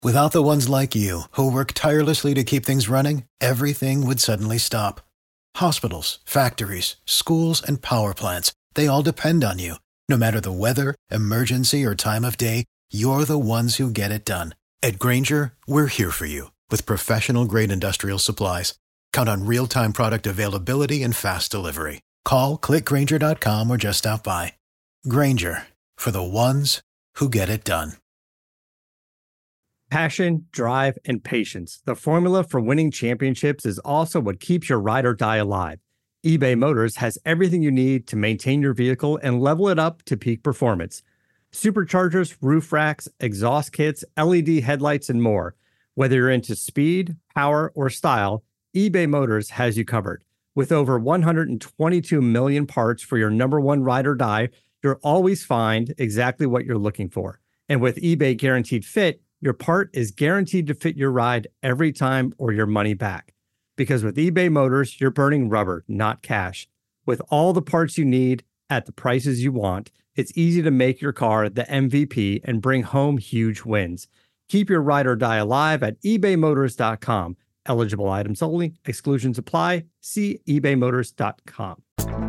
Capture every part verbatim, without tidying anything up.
Without the ones like you, who work tirelessly to keep things running, everything would suddenly stop. Hospitals, factories, schools, and power plants, they all depend on you. No matter the weather, emergency, or time of day, you're the ones who get it done. At Grainger, we're here for you with professional-grade industrial supplies. Count on real-time product availability and fast delivery. Call, click Grainger dot com, or just stop by. Grainger, for the ones who get it done. Passion, drive, and patience. The formula for winning championships is also what keeps your ride or die alive. eBay Motors has everything you need to maintain your vehicle and level it up to peak performance. Superchargers, roof racks, exhaust kits, L E D headlights, and more. Whether you're into speed, power, or style, eBay Motors has you covered. With over one hundred twenty-two million parts for your number one ride or die, you'll always find exactly what you're looking for. And with eBay Guaranteed Fit, your part is guaranteed to fit your ride every time or your money back. Because with eBay Motors, you're burning rubber, not cash. With all the parts you need at the prices you want, it's easy to make your car the M V P and bring home huge wins. Keep your ride or die alive at ebay motors dot com. Eligible items only. Exclusions apply. See ebay motors dot com.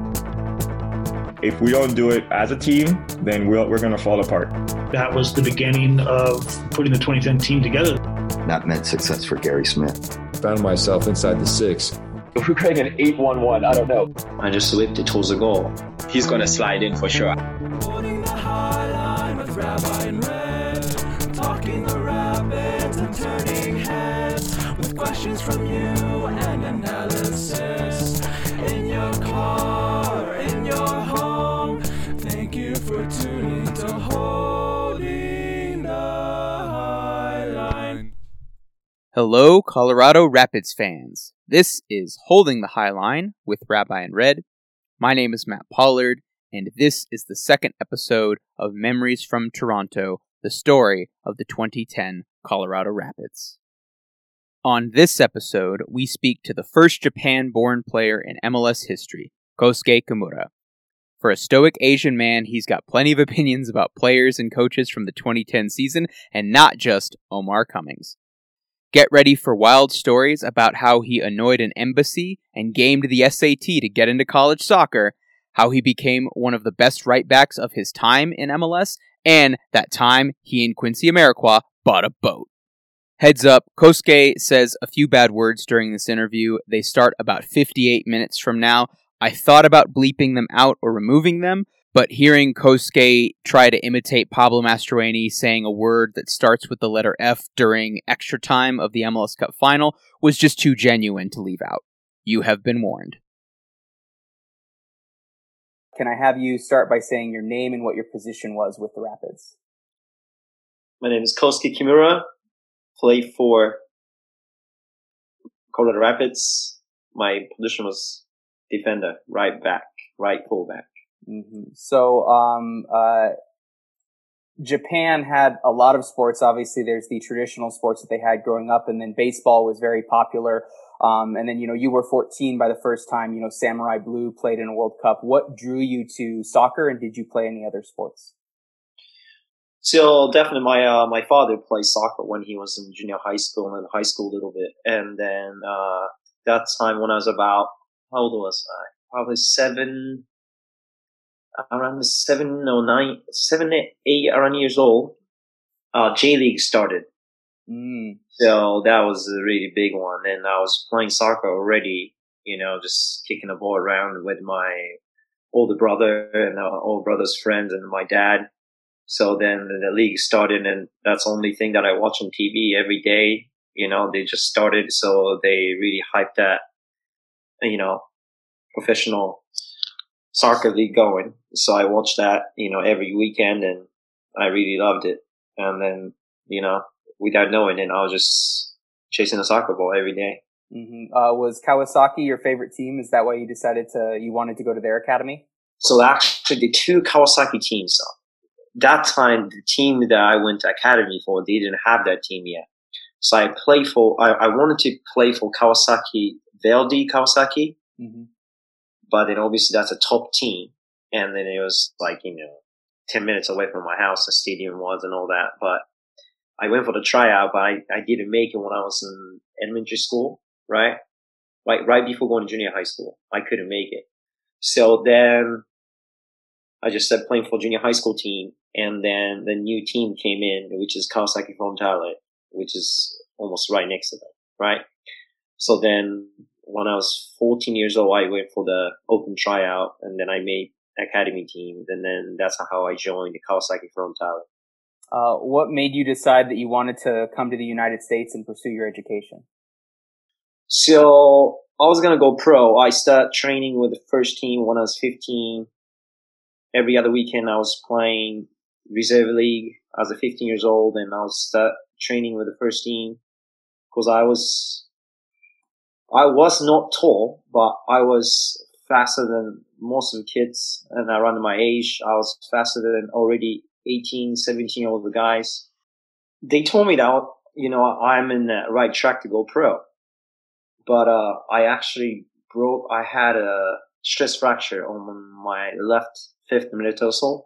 If we don't do it as a team, then we're, we're going to fall apart. That was the beginning of putting the twenty ten team together. That meant success for Gary Smith. Found myself inside the six. If we create an eight one one, I don't know. I just whipped it towards the goal. He's going to slide in for sure. Holding the high line with Rabbi and Red. Talking the rapids and turning heads. With questions from you and analysis. In your car, in your home. Thank you for tuning to Holding the High Line. Hello, Colorado Rapids fans. This is Holding the High Line with Rabbi and Red. My name is Matt Pollard, and this is the second episode of Memories from Toronto, the story of the twenty ten Colorado Rapids. On this episode, we speak to the first Japan-born player in M L S history, Kosuke Kimura. For a stoic Asian man, he's got plenty of opinions about players and coaches from the twenty ten season, and not just Omar Cummings. Get ready for wild stories about how he annoyed an embassy and gamed the S A T to get into college soccer, how he became one of the best right-backs of his time in M L S, and that time he and Quincy Amarikwa bought a boat. Heads up, Kosuke says a few bad words during this interview. They start about fifty-eight minutes from now. I thought about bleeping them out or removing them, but hearing Kosuke try to imitate Pablo Mastroeni saying a word that starts with the letter F during extra time of the M L S Cup final was just too genuine to leave out. You have been warned. Can I have you start by saying your name and what your position was with the Rapids? My name is Kosuke Kimura. Play for Colorado Rapids. My position was defender, right back, right fullback. Mm-hmm. So, um, uh, Japan had a lot of sports. Obviously, there's the traditional sports that they had growing up, and then baseball was very popular. Um, and then, you know, you were fourteen by the first time, you know, Samurai Blue played in a World Cup. What drew you to soccer, and did you play any other sports? So definitely my, uh, my father played soccer when he was in junior high school and high school a little bit. And then, uh, that time when I was about, how old was I? Probably seven, around seven or nine, seven, eight, around years old, uh, J League started. Mm. So that was a really big one. And I was playing soccer already, you know, just kicking the ball around with my older brother and our older brother's friends and my dad. So then the league started, and that's the only thing that I watch on T V every day. You know, they just started, so they really hyped that, you know, professional soccer league going. So I watched that, you know, every weekend, and I really loved it. And then, you know, without knowing it, I was just chasing a soccer ball every day. Mm-hmm. Uh, was Kawasaki your favorite team? Is that why you decided to, you wanted to go to their academy? So actually, the two Kawasaki teams, that time, the team that I went to academy for, they didn't have that team yet. So I played for, I, I wanted to play for Kawasaki, Verdy Kawasaki. Mm-hmm. But then obviously that's a top team. And then it was like, you know, ten minutes away from my house, the stadium was and all that. But I went for the tryout, but I, I didn't make it when I was in elementary school, right? Like right before going to junior high school, I couldn't make it. So then I just started playing for junior high school team. And then the new team came in, which is Kawasaki Frontale, which is almost right next to them, right? So then when I was fourteen years old, I went for the open tryout, and then I made academy team, and then that's how I joined the Kawasaki Frontale. Uh, what made you decide that you wanted to come to the United States and pursue your education? So I was going to go pro. I started training with the first team when I was fifteen. Every other weekend I was playing reserve league as a fifteen years old, and I was start training with the first team because I was, I was not tall, but I was faster than most of the kids, and around my age, I was faster than already eighteen, seventeen year old guys. They told me that, you know, I'm in the right track to go pro. But, uh, I actually broke, I had a stress fracture on my left fifth metatarsal.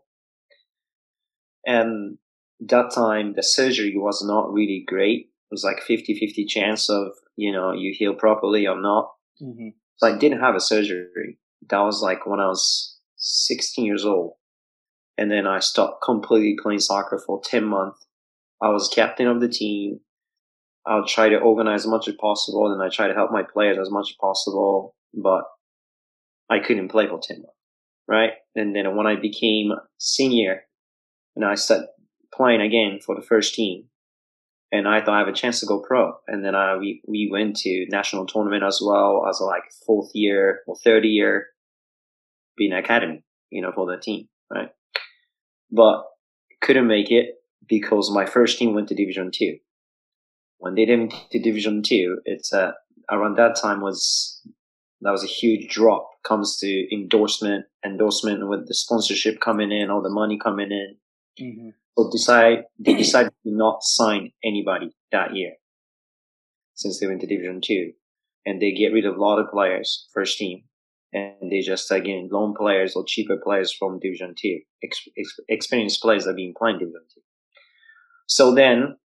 And that time, the surgery was not really great. It was like fifty-fifty chance of, you know, you heal properly or not. Mm-hmm. So I didn't have a surgery. That was like when I was sixteen years old. And then I stopped completely playing soccer for ten months. I was captain of the team. I would try to organize as much as possible, and I try to help my players as much as possible, but I couldn't play for ten months, right? And then when I became senior, and I started playing again for the first team, and I thought I have a chance to go pro. And then I, we, we went to national tournament as well as like fourth year or third year being academy, you know, for the team, right? But couldn't make it because my first team went to Division Two. When they didn't to Division Two, it's uh, around that time was that was a huge drop. Comes to endorsement, endorsement with the sponsorship coming in, all the money coming in. Mm-hmm. So decide they decided to not sign anybody that year since they went to Division Two, and they get rid of a lot of players, first team, and they just again loan players or cheaper players from Division Two, ex- ex- experienced players that have been playing Division Two. So then.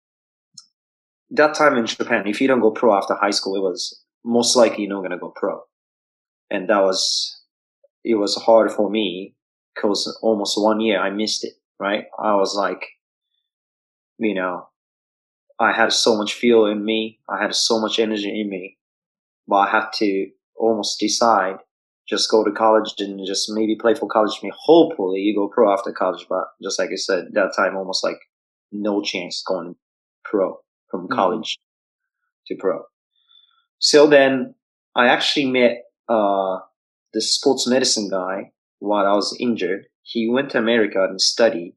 That time in Japan, if you don't go pro after high school, it was most likely you're not going to go pro. And that was, it was hard for me because almost one year I missed it, right? I was like, you know, I had so much feel in me. I had so much energy in me, but I had to almost decide, just go to college and just maybe play for college. I mean, hopefully you go pro after college, but just like I said, that time almost like no chance going pro. From college mm-hmm. to pro. So then I actually met uh the sports medicine guy while I was injured. He went to America and studied.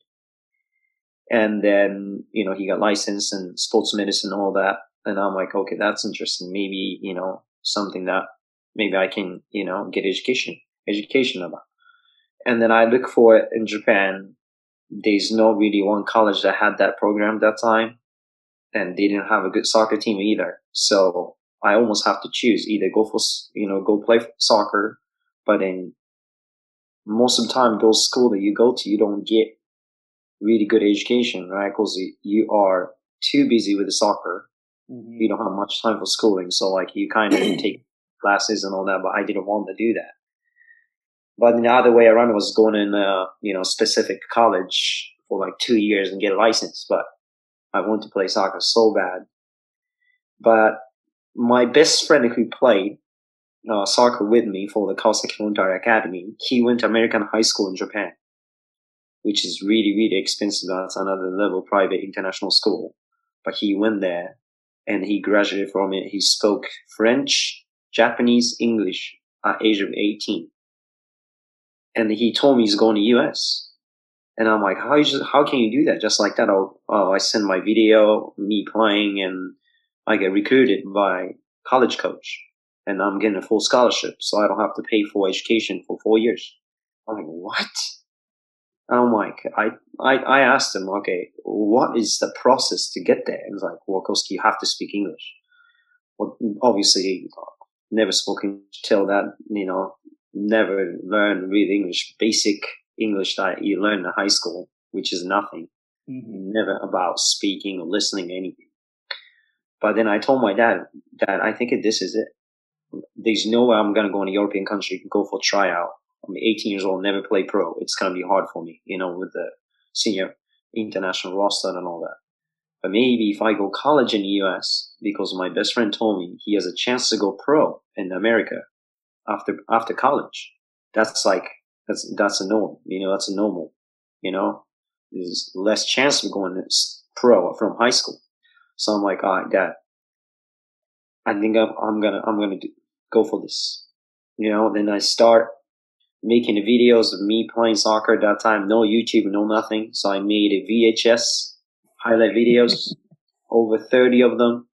And then, you know, he got licensed in sports medicine and all that. And I'm like, okay, that's interesting. Maybe, you know, something that maybe I can, you know, get education, education about. And then I look for it in Japan. There's no really one college that had that program at that time. And they didn't have a good soccer team either. So I almost have to choose either go for, you know, go play soccer. But then most of the time, those schools that you go to, you don't get really good education, right? Because you are too busy with the soccer. Mm-hmm. You don't have much time for schooling. So like you kind of take classes and all that, but I didn't want to do that. But the other way around was going in a, you know, specific college for like two years and get a license. But I wanted to play soccer so bad. But my best friend who played uh, soccer with me for the Kawasaki Frontale Academy, he went to American high school in Japan, which is really, really expensive. That's another level private international school. But he went there and he graduated from it. He spoke French, Japanese, English at age of eighteen. And he told me he's going to U S. And I'm like, how, you, how can you do that? Just like that, I'll, oh, I send my video, me playing, and I get recruited by college coach. And I'm getting a full scholarship, so I don't have to pay for education for four years. I'm like, what? And I'm like, I, I, I asked him, okay, what is the process to get there? And he's like, well, Koski, you have to speak English. Well, obviously, never spoken till that, you know, never learned real English, basic English that you learn in high school, which is nothing. mm-hmm. never about speaking or listening to anything. But then I told my dad, Dad, I think this is it. There's no way I'm going to go in a European country and go for tryout. I'm eighteen years old, never play pro. It's going to be hard for me, you know, with the senior international roster and all that. But maybe if I go college in the U S, because my best friend told me he has a chance to go pro in America after after college. That's like, that's that's a norm, you know, that's a normal, you know. There's less chance of going pro from high school. So I'm like, all right, Dad, I think I'm, I'm gonna I'm gonna do, go for this, you know. Then I start making the videos of me playing soccer at that time. No YouTube, no nothing. So I made a V H S highlight videos, over thirty of them,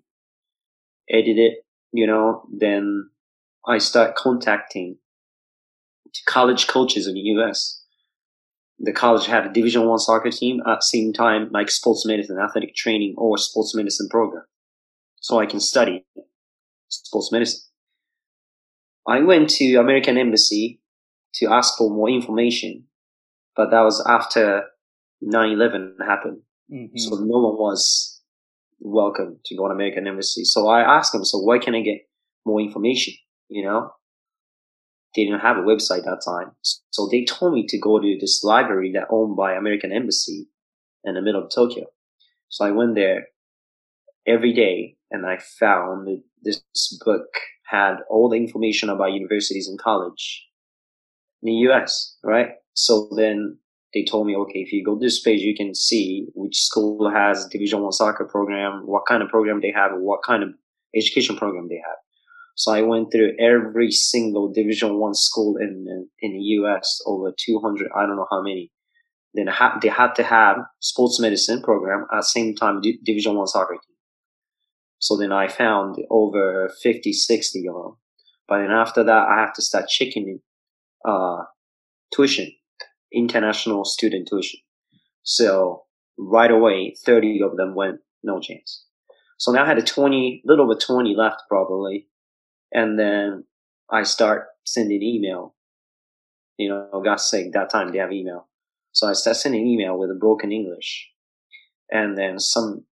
edit it, you know. Then I start contacting college coaches in the U S. The college had a Division One soccer team at the same time, like sports medicine, athletic training, or sports medicine program. So I can study sports medicine. I went to American Embassy to ask for more information, but that was after nine eleven happened. Mm-hmm. So no one was welcome to go to American Embassy. So I asked them, so why can I get more information? You know, they didn't have a website that time. So they told me to go to this library that owned by American Embassy in the middle of Tokyo. So I went there every day and I found that this book had all the information about universities and college in the U S, right? So then they told me, okay, if you go to this page, you can see which school has Division One soccer program, what kind of program they have, and what kind of education program they have. So I went through every single Division One school in in the U S, over two hundred, I don't know how many. Then they had to have sports medicine program at the same time Division One soccer team. So then I found over fifty, sixty of them. But then after that, I have to start checking uh, tuition, international student tuition. So right away, thirty of them went, no chance. So now I had a twenty, little over twenty left probably. And then I start sending email. You know, God's sake, that time they have email. So I start sending email with a broken English. And then some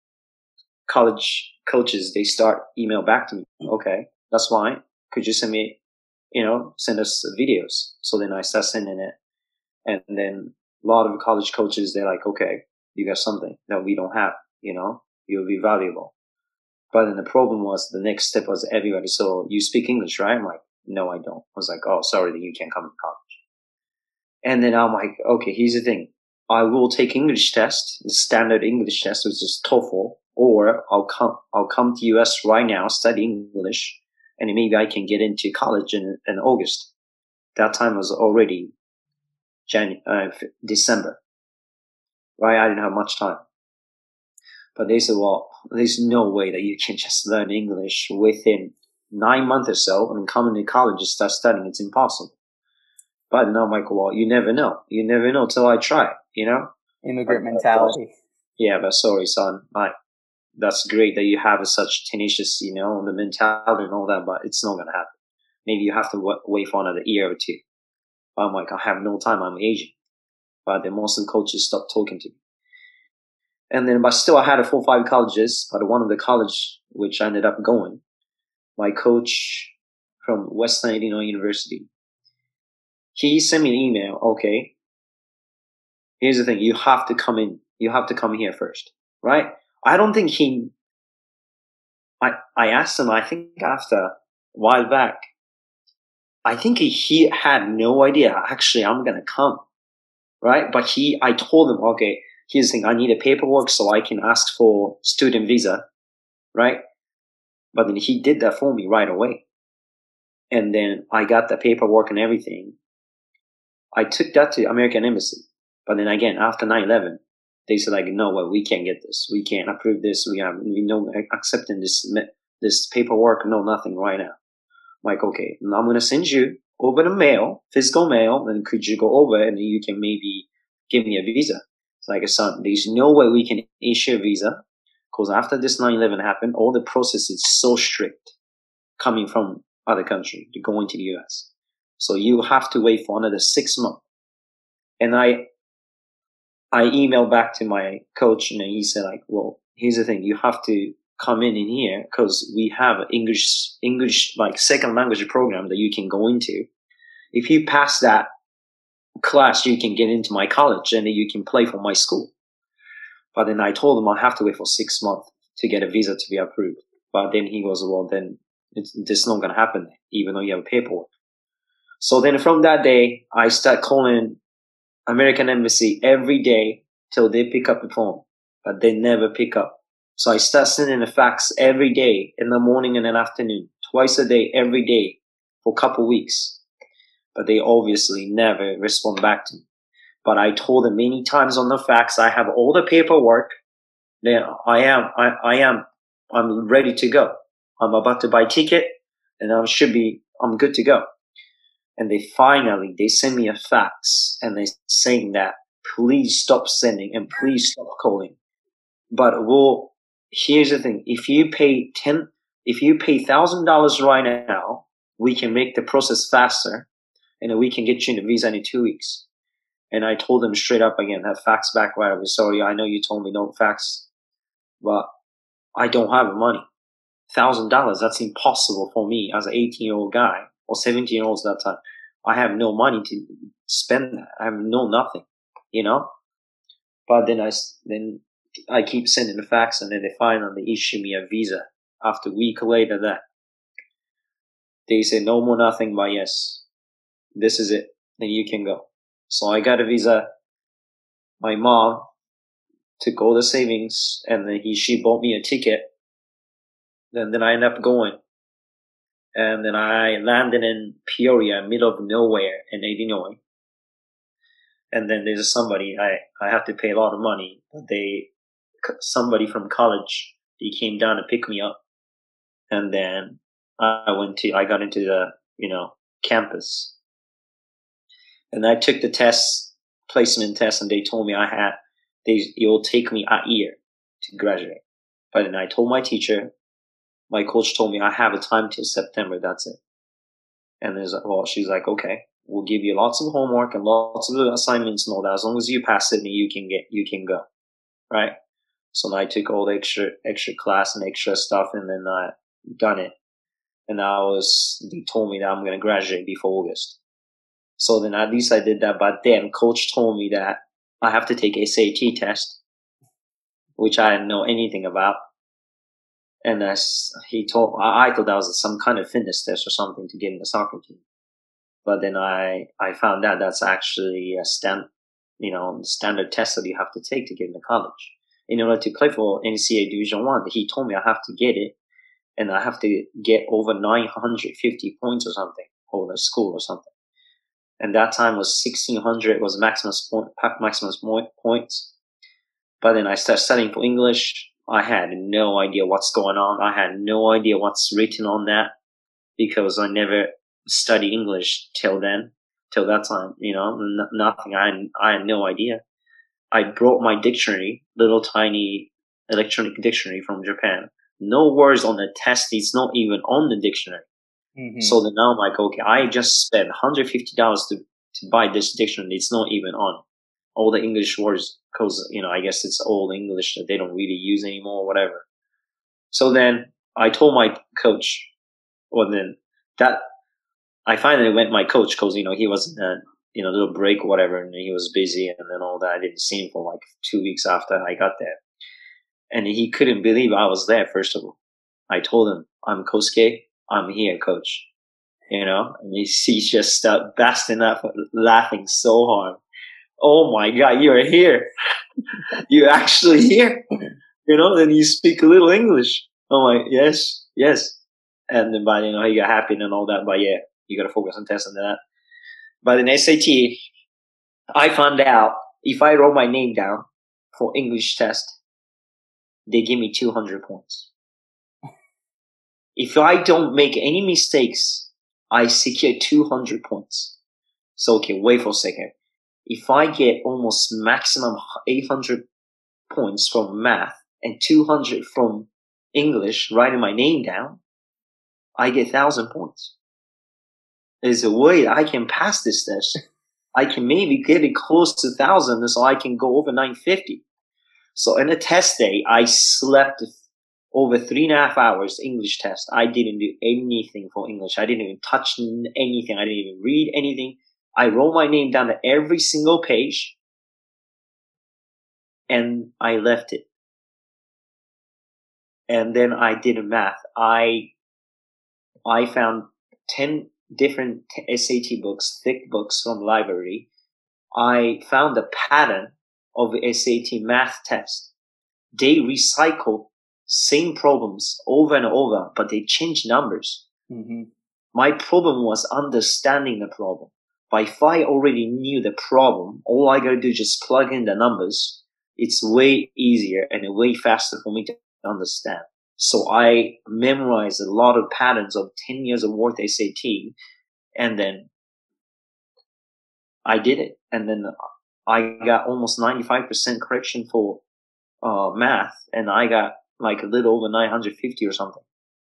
college coaches, they start email back to me. Okay, that's fine. Could you send me, you know, send us videos? So then I start sending it. And then a lot of college coaches, they're like, okay, you got something that we don't have, you know, you'll be valuable. But then the problem was the next step was everybody. So you speak English, right? I'm like, no, I don't. I was like, oh, sorry, then you can't come to college. And then I'm like, okay, here's the thing. I will take English test, the standard English test, which is TOEFL, or I'll come, I'll come to U S right now, study English, and maybe I can get into college in, in August. That time was already January, uh, December, right? I didn't have much time. But they said, well, there's no way that you can just learn English within nine months or so and come into college and start studying. It's impossible. But no, Michael, well, you never know. You never know till I try, you know? Immigrant but, mentality. Yeah, but sorry, son. I, that's great that you have a such tenacious, you know, the mentality and all that, but it's not going to happen. Maybe you have to w- wait for another year or two. I'm like, I have no time. I'm Asian. But then most of the coaches stopped talking to me. And then, but still I had a four or five colleges, but one of the college which I ended up going, my coach from Western Illinois University, he sent me an email. Okay, here's the thing. You have to come in. You have to come here first, right? I don't think he, I, I asked him, I think after a while back, I think he, he had no idea. Actually, I'm going to come, right? But he, I told him, okay, here's the thing, I need a paperwork so I can ask for student visa, right? But then he did that for me right away. And then I got the paperwork and everything. I took that to American Embassy. But then again, after nine eleven, they said like, no, well, we can't get this. We can't approve this. We have, we no accepting this, this paperwork. No, nothing right now. I'm like, okay, I'm going to send you over the mail, physical mail. And could you go over and you can maybe give me a visa? It's like, son, there's no way we can issue a visa because after this nine eleven happened, all the process is so strict coming from other country to go into the U S. So you have to wait for another six months. And I, I emailed back to my coach, and he said, like, well, here's the thing. You have to come in in here because we have an English, English, like second language program that you can go into. If you pass that class, you can get into my college and then you can play for my school. But then I told him I have to wait for six months to get a visa to be approved. But then he goes, well, then it's, it's not going to happen, even though you have paperwork. So then from that day, I start calling American Embassy every day till they pick up the phone, but they never pick up. So I start sending a fax every day in the morning and in the afternoon, twice a day, every day for a couple of weeks. But they obviously never respond back to me. But I told them many times on the fax, I have all the paperwork. Then I am, I, I am, I'm ready to go. I'm about to buy a ticket and I should be, I'm good to go. And they finally, they send me a fax and they saying that please stop sending and please stop calling. But well, here's the thing. If you pay ten, if you pay thousand dollars right now, we can make the process faster and we can get you in the visa in two weeks. And I told them straight up again, that fax back right away. Sorry, I know you told me don't fax, but I don't have the money. Thousand dollars, that's impossible for me as an eighteen year old guy or seventeen year olds at that time. I have no money to spend that. I have no nothing, you know? But then I, then I keep sending the fax and then they finally issue me a visa. After a week later that, they say no more nothing but yes, this is it. Then you can go. So I got a visa. My mom took all the savings and then he, she bought me a ticket. Then, then I ended up going. And then I landed in Peoria, middle of nowhere in Illinois. And then there's somebody, I, I have to pay a lot of money. But they, somebody from college, he came down to pick me up. And then I went to, I got into the, you know, campus. And I took the test, placement test, and they told me I had, they, it will take me a year to graduate. But then I told my teacher, my coach told me I have a time till September. That's it. And there's, well, she's like, okay, we'll give you lots of homework and lots of assignments and all that. As long as you pass it, then you can get, you can go. Right. So then I took all the extra, extra class and extra stuff and then I done it. And I was, they told me that I'm going to graduate before August. So then at least I did that. But then coach told me that I have to take a S A T test, which I didn't know anything about. And as he told, I thought that was some kind of fitness test or something to get in the soccer team. But then I, I found out that's actually a stand, you know, standard test that you have to take to get into college. In order to play for N C A A Division One, he told me I have to get it, and I have to get over nine hundred fifty points or something over the school or something. And that time was sixteen hundred was maximum point, maximum point, points. But then I started studying for English. I had no idea what's going on. I had no idea what's written on that because I never studied English till then, till that time, you know, n- nothing. I, I had no idea. I brought my dictionary, little tiny electronic dictionary from Japan. No words on the test. It's not even on the dictionary. Mm-hmm. So then now I'm like, okay, I just spent one hundred fifty dollars to, to buy this dictionary. It's not even on. All the English words, because, you know, I guess it's old English that they don't really use anymore, whatever. So then I told my coach, well, then that I finally went to my coach because, you know, he was in a, you know, little break or whatever, and he was busy and then all that. I didn't see him for like two weeks after I got there. And he couldn't believe I was there, first of all. I told him, I'm Kosuke. I'm here, coach. You know, and he, he just started busting up, laughing so hard. Oh my God, you're here. You're actually here. You know, then you speak a little English. I'm like, yes, yes. And then by, you know, he got happy and all that. But yeah, you got to focus on testing that. But in S A T, I found out if I wrote my name down for English test, they give me two hundred points. If I don't make any mistakes, I secure two hundred points. So, okay, wait for a second. If I get almost maximum eight hundred points from math and two hundred from English, writing my name down, I get one thousand points. There's a way I can pass this test. I can maybe get it close to one thousand so I can go over nine fifty. So in a test day, I slept over three and a half hours English test. I didn't do anything for English. I didn't even touch anything. I didn't even read anything. I wrote my name down to every single page and I left it. And then I did a math. I, I found ten different S A T books, thick books from the library. I found a pattern of the S A T math test. They recycled same problems over and over, but they changed numbers. Mm-hmm. My problem was understanding the problem. But if I already knew the problem, all I gotta do is just plug in the numbers. It's way easier and way faster for me to understand. So I memorized a lot of patterns of ten years of worth S A T, and then I did it. And then I got almost ninety-five percent correction for uh math, and I got like a little over nine hundred fifty or something.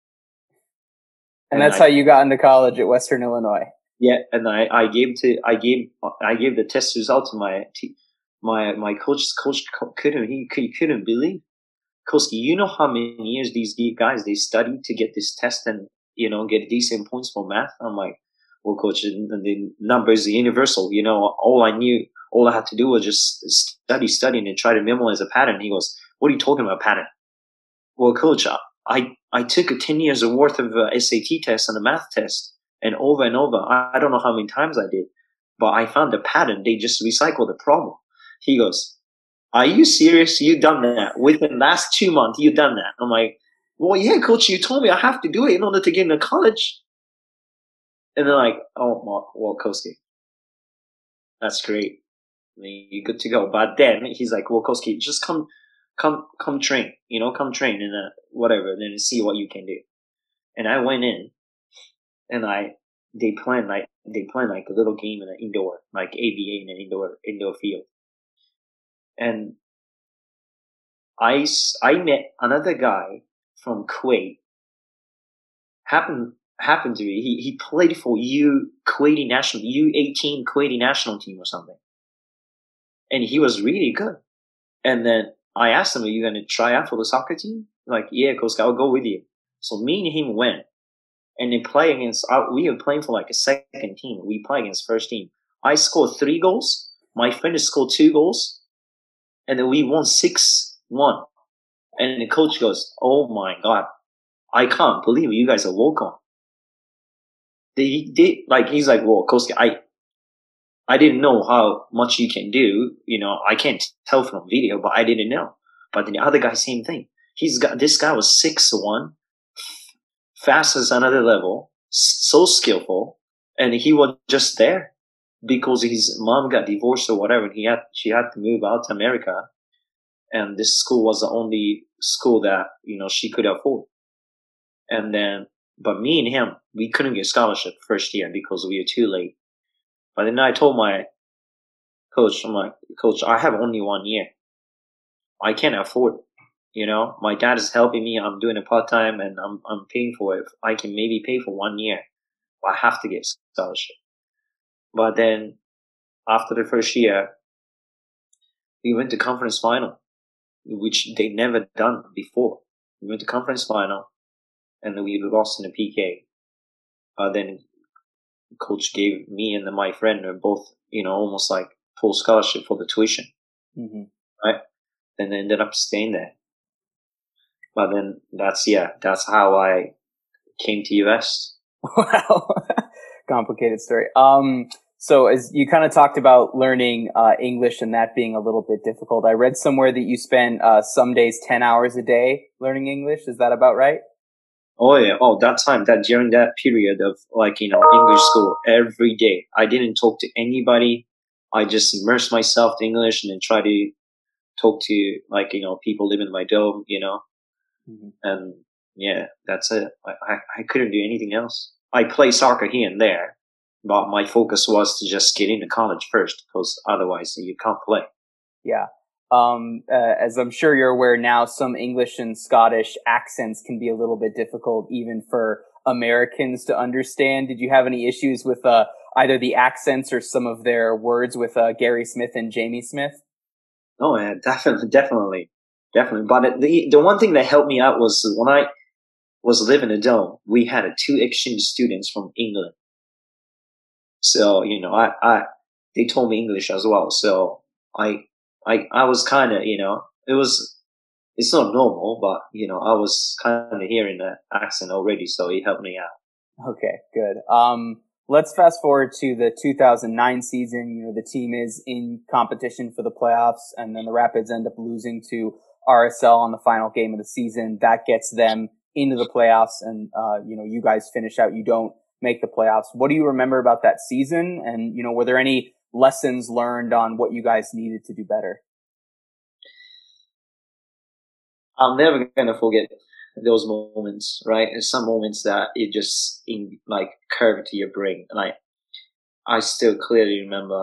And, and that's I, how you got into college at Western Illinois. Yeah, and I, I gave to I gave I gave the test result to my my my coach. Coach couldn't he, he couldn't believe. Koski, you know how many years these guys they studied to get this test and you know get decent points for math? I'm like, well, coach, the numbers are universal. You know, all I knew, all I had to do was just study, study, and try to memorize a pattern. He goes, "What are you talking about, pattern?" Well, coach, I I took a ten years of worth of uh, S A T test and a math test, and over and over. I, I don't know how many times I did, but I found a pattern. They just recycled the problem. He goes, "Are you serious? You done that within the last two months? You done that?" I'm like, "Well, yeah, coach. You told me I have to do it in order to get into college." And they're like, "Oh, well, Koski, that's great. I mean, you're good to go." But then he's like, "Well, Koski, just come." Come, come train, you know, come train and uh, whatever, and then see what you can do. And I went in, and I, they planned like, they planned like a little game in an indoor, like A B A in an indoor, indoor field. And I, I met another guy from Kuwait. Happened, happened to be, he, he played for U, Kuwaiti national, U eighteen Kuwaiti national team or something. And he was really good. And then, I asked him, "Are you going to try out for the soccer team?" Like, "Yeah, coach, I'll go with you." So me and him went, and they play against. Uh, we were playing for like a second team. We play against first team. I scored three goals. My friend scored two goals, and then we won six one. And the coach goes, "Oh my god, I can't believe you guys are walk on." They did like he's like, "Well, coach, I." I didn't know how much you can do. You know, I can't tell from video, but I didn't know. But the other guy, same thing. He's got, this guy was six one, fast as another level, so skillful. And he was just there because his mom got divorced or whatever. And he had, she had to move out to America. And this school was the only school that, you know, she could afford. And then, but me and him, we couldn't get scholarship first year because we were too late. But then I told my coach, I'm like, "Coach, I have only one year. I can't afford it. You know, my dad is helping me. I'm doing it part-time and I'm, I'm paying for it. I can maybe pay for one year. But I have to get scholarship." But then after the first year, we went to conference final, which they never done before. We went to conference final and then we lost in the P K. Uh, then coach gave me and my friend both, you know, almost like full scholarship for the tuition. Mm-hmm. Right? And then ended up staying there. But then that's, yeah, that's how I came to U S. Wow. Complicated story. Um, so as you kind of talked about learning, uh, English and that being a little bit difficult, I read somewhere that you spend, uh, some days ten hours a day learning English. Is that about right? Oh yeah. Oh, that time, that during that period of like, you know, English school, every day, I didn't talk to anybody. I just immersed myself in English and then try to talk to like, you know, people living in my dome, you know, mm-hmm. And yeah, that's it. I, I, I couldn't do anything else. I play soccer here and there, but my focus was to just get into college first because otherwise you can't play. Yeah. Um, uh, as I'm sure you're aware now, some English and Scottish accents can be a little bit difficult even for Americans to understand? Did you have any issues with uh, either the accents or some of their words with uh, Gary Smith and Jamie Smith? Oh, yeah, definitely, definitely, definitely. But the the one thing that helped me out was when I was living in the Dome, we had uh, two exchange students from England. So, you know, I, I, they told me English as well. So I, I, I was kind of, you know, it was, it's not normal, but, you know, I was kind of hearing that accent already. So it helped me out. Okay, good. Um, let's fast forward to the two thousand nine season. You know, the team is in competition for the playoffs, and then the Rapids end up losing to R S L on the final game of the season. That gets them into the playoffs, and, uh, you know, you guys finish out. You don't make the playoffs. What do you remember about that season? And, you know, were there any lessons learned on what you guys needed to do better? I'm never going to forget those moments, right? And some moments that it just in like curved to your brain. And I, I still clearly remember.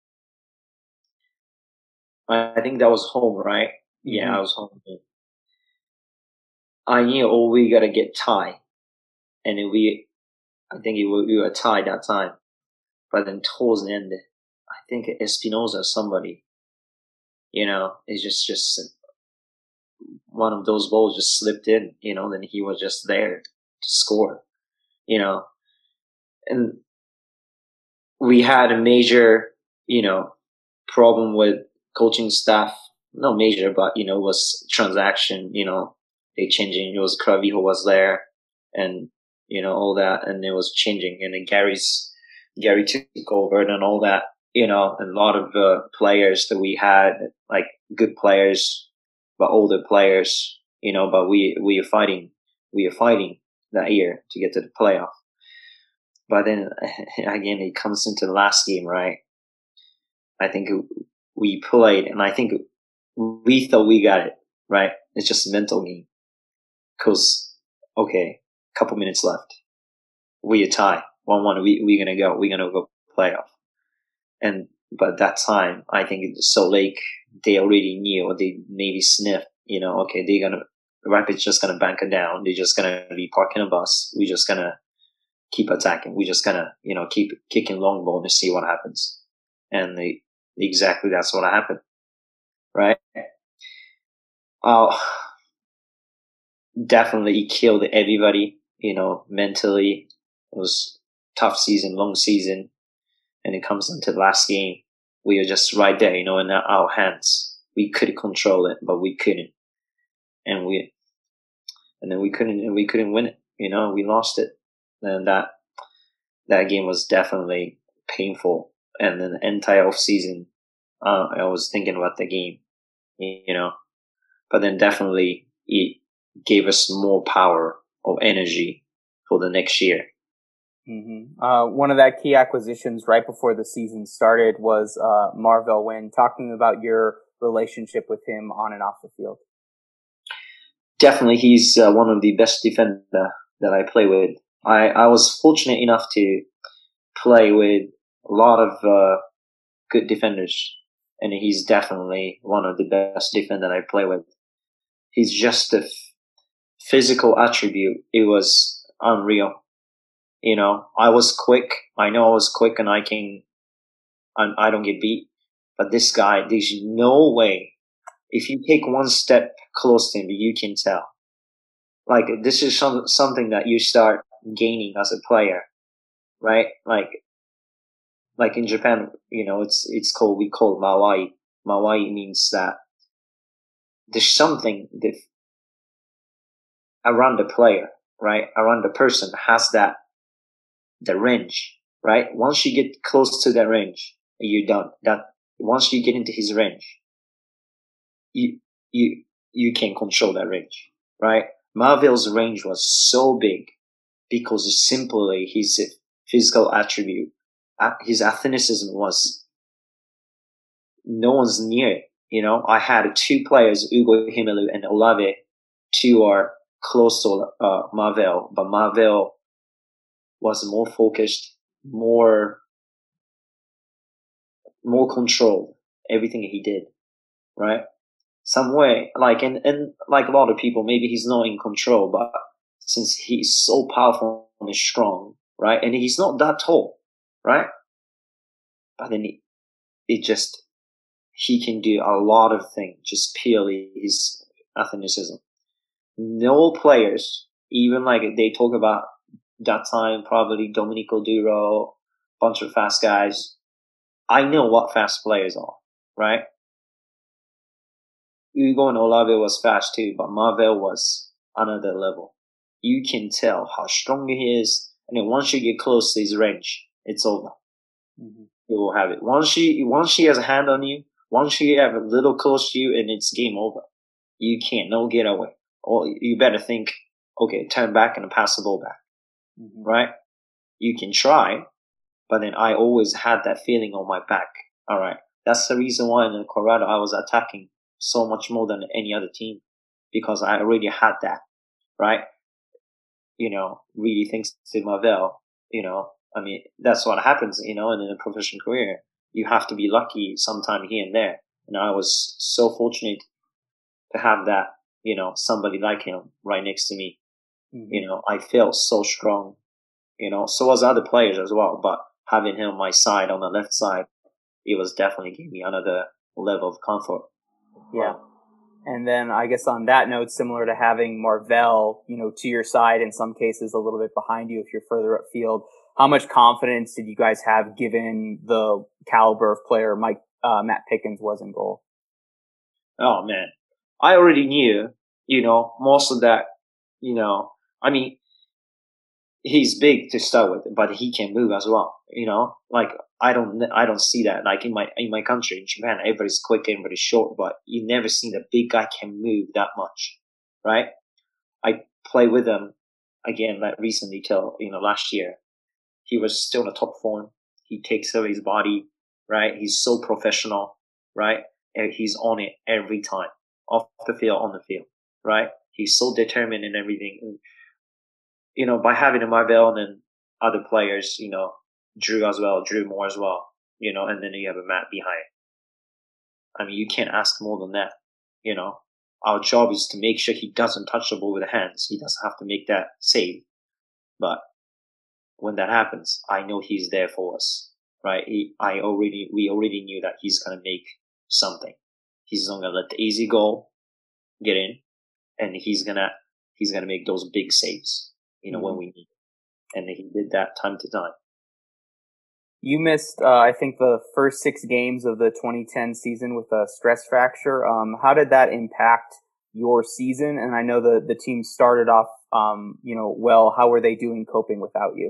I think that was home, right? Mm-hmm. Yeah, I was home. I knew, oh, we got to get tied. And then we, I think it, we were tied that time. But then towards the end, I think Espinoza, somebody, you know, it's just, just one of those balls just slipped in, you know, then he was just there to score, you know. And we had a major, you know, problem with coaching staff. Not major, but, you know, it was transaction, you know, they changing. It was Clavijo was there and, you know, all that. And it was changing. And then Gary's, Gary took over and all that, you know, and a lot of uh, players that we had, like good players, but older players, you know, but we, we are fighting, we are fighting that year to get to the playoff. But then again, it comes into the last game, right? I think we played and I think we thought we got it, right? It's just a mental game. Cause, okay, couple minutes left. We are tied. one one, we, we're gonna go, we're gonna go playoff. And, but that time, I think Salt Lake, they already knew, or they maybe sniffed, you know, okay, they're gonna, Rapids just gonna bank it down. They're just gonna be parking a bus. We're just gonna keep attacking. We're just gonna, you know, keep kicking long ball to see what happens. And they, exactly that's what happened. Right? Oh, definitely killed everybody, you know, mentally. It was tough season, long season. And it comes into the last game. We are just right there, you know, in our hands. We could control it, but we couldn't. And we, and then we couldn't, and we couldn't win it. You know, we lost it. And that, that game was definitely painful. And then the entire off season, uh, I was thinking about the game, you know, but then definitely it gave us more power or energy for the next year. Mm-hmm. Uh, one of that key acquisitions right before the season started was uh, Marvell Wynn. Talking about your relationship with him on and off the field. Definitely, he's uh, one of the best defenders that I play with. I, I was fortunate enough to play with a lot of uh, good defenders, and he's definitely one of the best defenders I play with. He's just a f- physical attribute. It was unreal. You know, I was quick. I know I was quick and I can, I, I don't get beat. But this guy, there's no way. If you take one step close to him, you can tell. Like, this is some, something that you start gaining as a player, right? Like, like in Japan, you know, it's, it's called, we call it Mawai. Mawai means that there's something that around the player, right? Around the person has that, the range, right? Once you get close to that range, you're done. That once you get into his range, you you you can control that range, right? Marvell's range was so big because it's simply his physical attribute. His athleticism was no one's near it. You know, I had two players, Ugo Himelu and Olave. Two are close to uh, Marvell, but Marvell was more focused, more, more controlled, everything he did, right? Some way, like, and, and like a lot of people, maybe he's not in control, but since he's so powerful is strong, right? And he's not that tall, right? But then it, it just, he can do a lot of things, just purely his athleticism. No players, even like they talk about that time, probably Domenico Duro, bunch of fast guys. I know what fast players are, right? Ugo and Olave was fast too, but Marvel was another level. You can tell how strong he is, and then once you get close to his range, it's over. Mm-hmm. You will have it. Once she, once she has a hand on you, once she have a little close to you, and it's game over. You can't, no get away. Or you better think, okay, turn back and pass the ball back. Mm-hmm. Right? You can try, but then I always had that feeling on my back. All right. That's the reason why in Colorado I was attacking so much more than any other team, because I already had that. Right? You know, really thanks to Marvel, you know, I mean, that's what happens, you know, in a professional career. You have to be lucky sometime here and there. And I was so fortunate to have that, you know, somebody like him right next to me. Mm-hmm. You know, I felt so strong, you know, so was other players as well. But having him on my side, on the left side, it was definitely gave me another level of comfort. Yeah. And then I guess on that note, similar to having Marvel, you know, to your side, in some cases a little bit behind you if you're further upfield, how much confidence did you guys have given the caliber of player Mike, uh, Matt Pickens was in goal? Oh man, I already knew, you know, most of that, you know, I mean, he's big to start with, but he can move as well, you know, like I don't, I don't see that. Like in my, in my country, in Japan, everybody's quick, everybody's short, but you never seen a big guy can move that much, right? I play with him again, like recently till, you know, last year. He was still in the top form. He takes care of his body, right? He's so professional, right? And he's on it every time, off the field, on the field, right? He's so determined in everything. And, you know, by having a Marvel and then other players, you know, Drew as well, Drew Moore as well, you know, and then you have a Matt behind. I mean, you can't ask more than that, you know. Our job is to make sure he doesn't touch the ball with the hands. He doesn't have to make that save. But when that happens, I know he's there for us, right? He, I already, we already knew that he's going to make something. He's not going to let the easy goal get in, and he's going to, he's going to make those big saves, you know, mm-hmm. when we need it. And he did that time to time. You missed, uh, I think, the first six games of the twenty ten season with a stress fracture. Um, how did that impact your season? And I know the, the team started off, um, you know, well. How were they doing coping without you?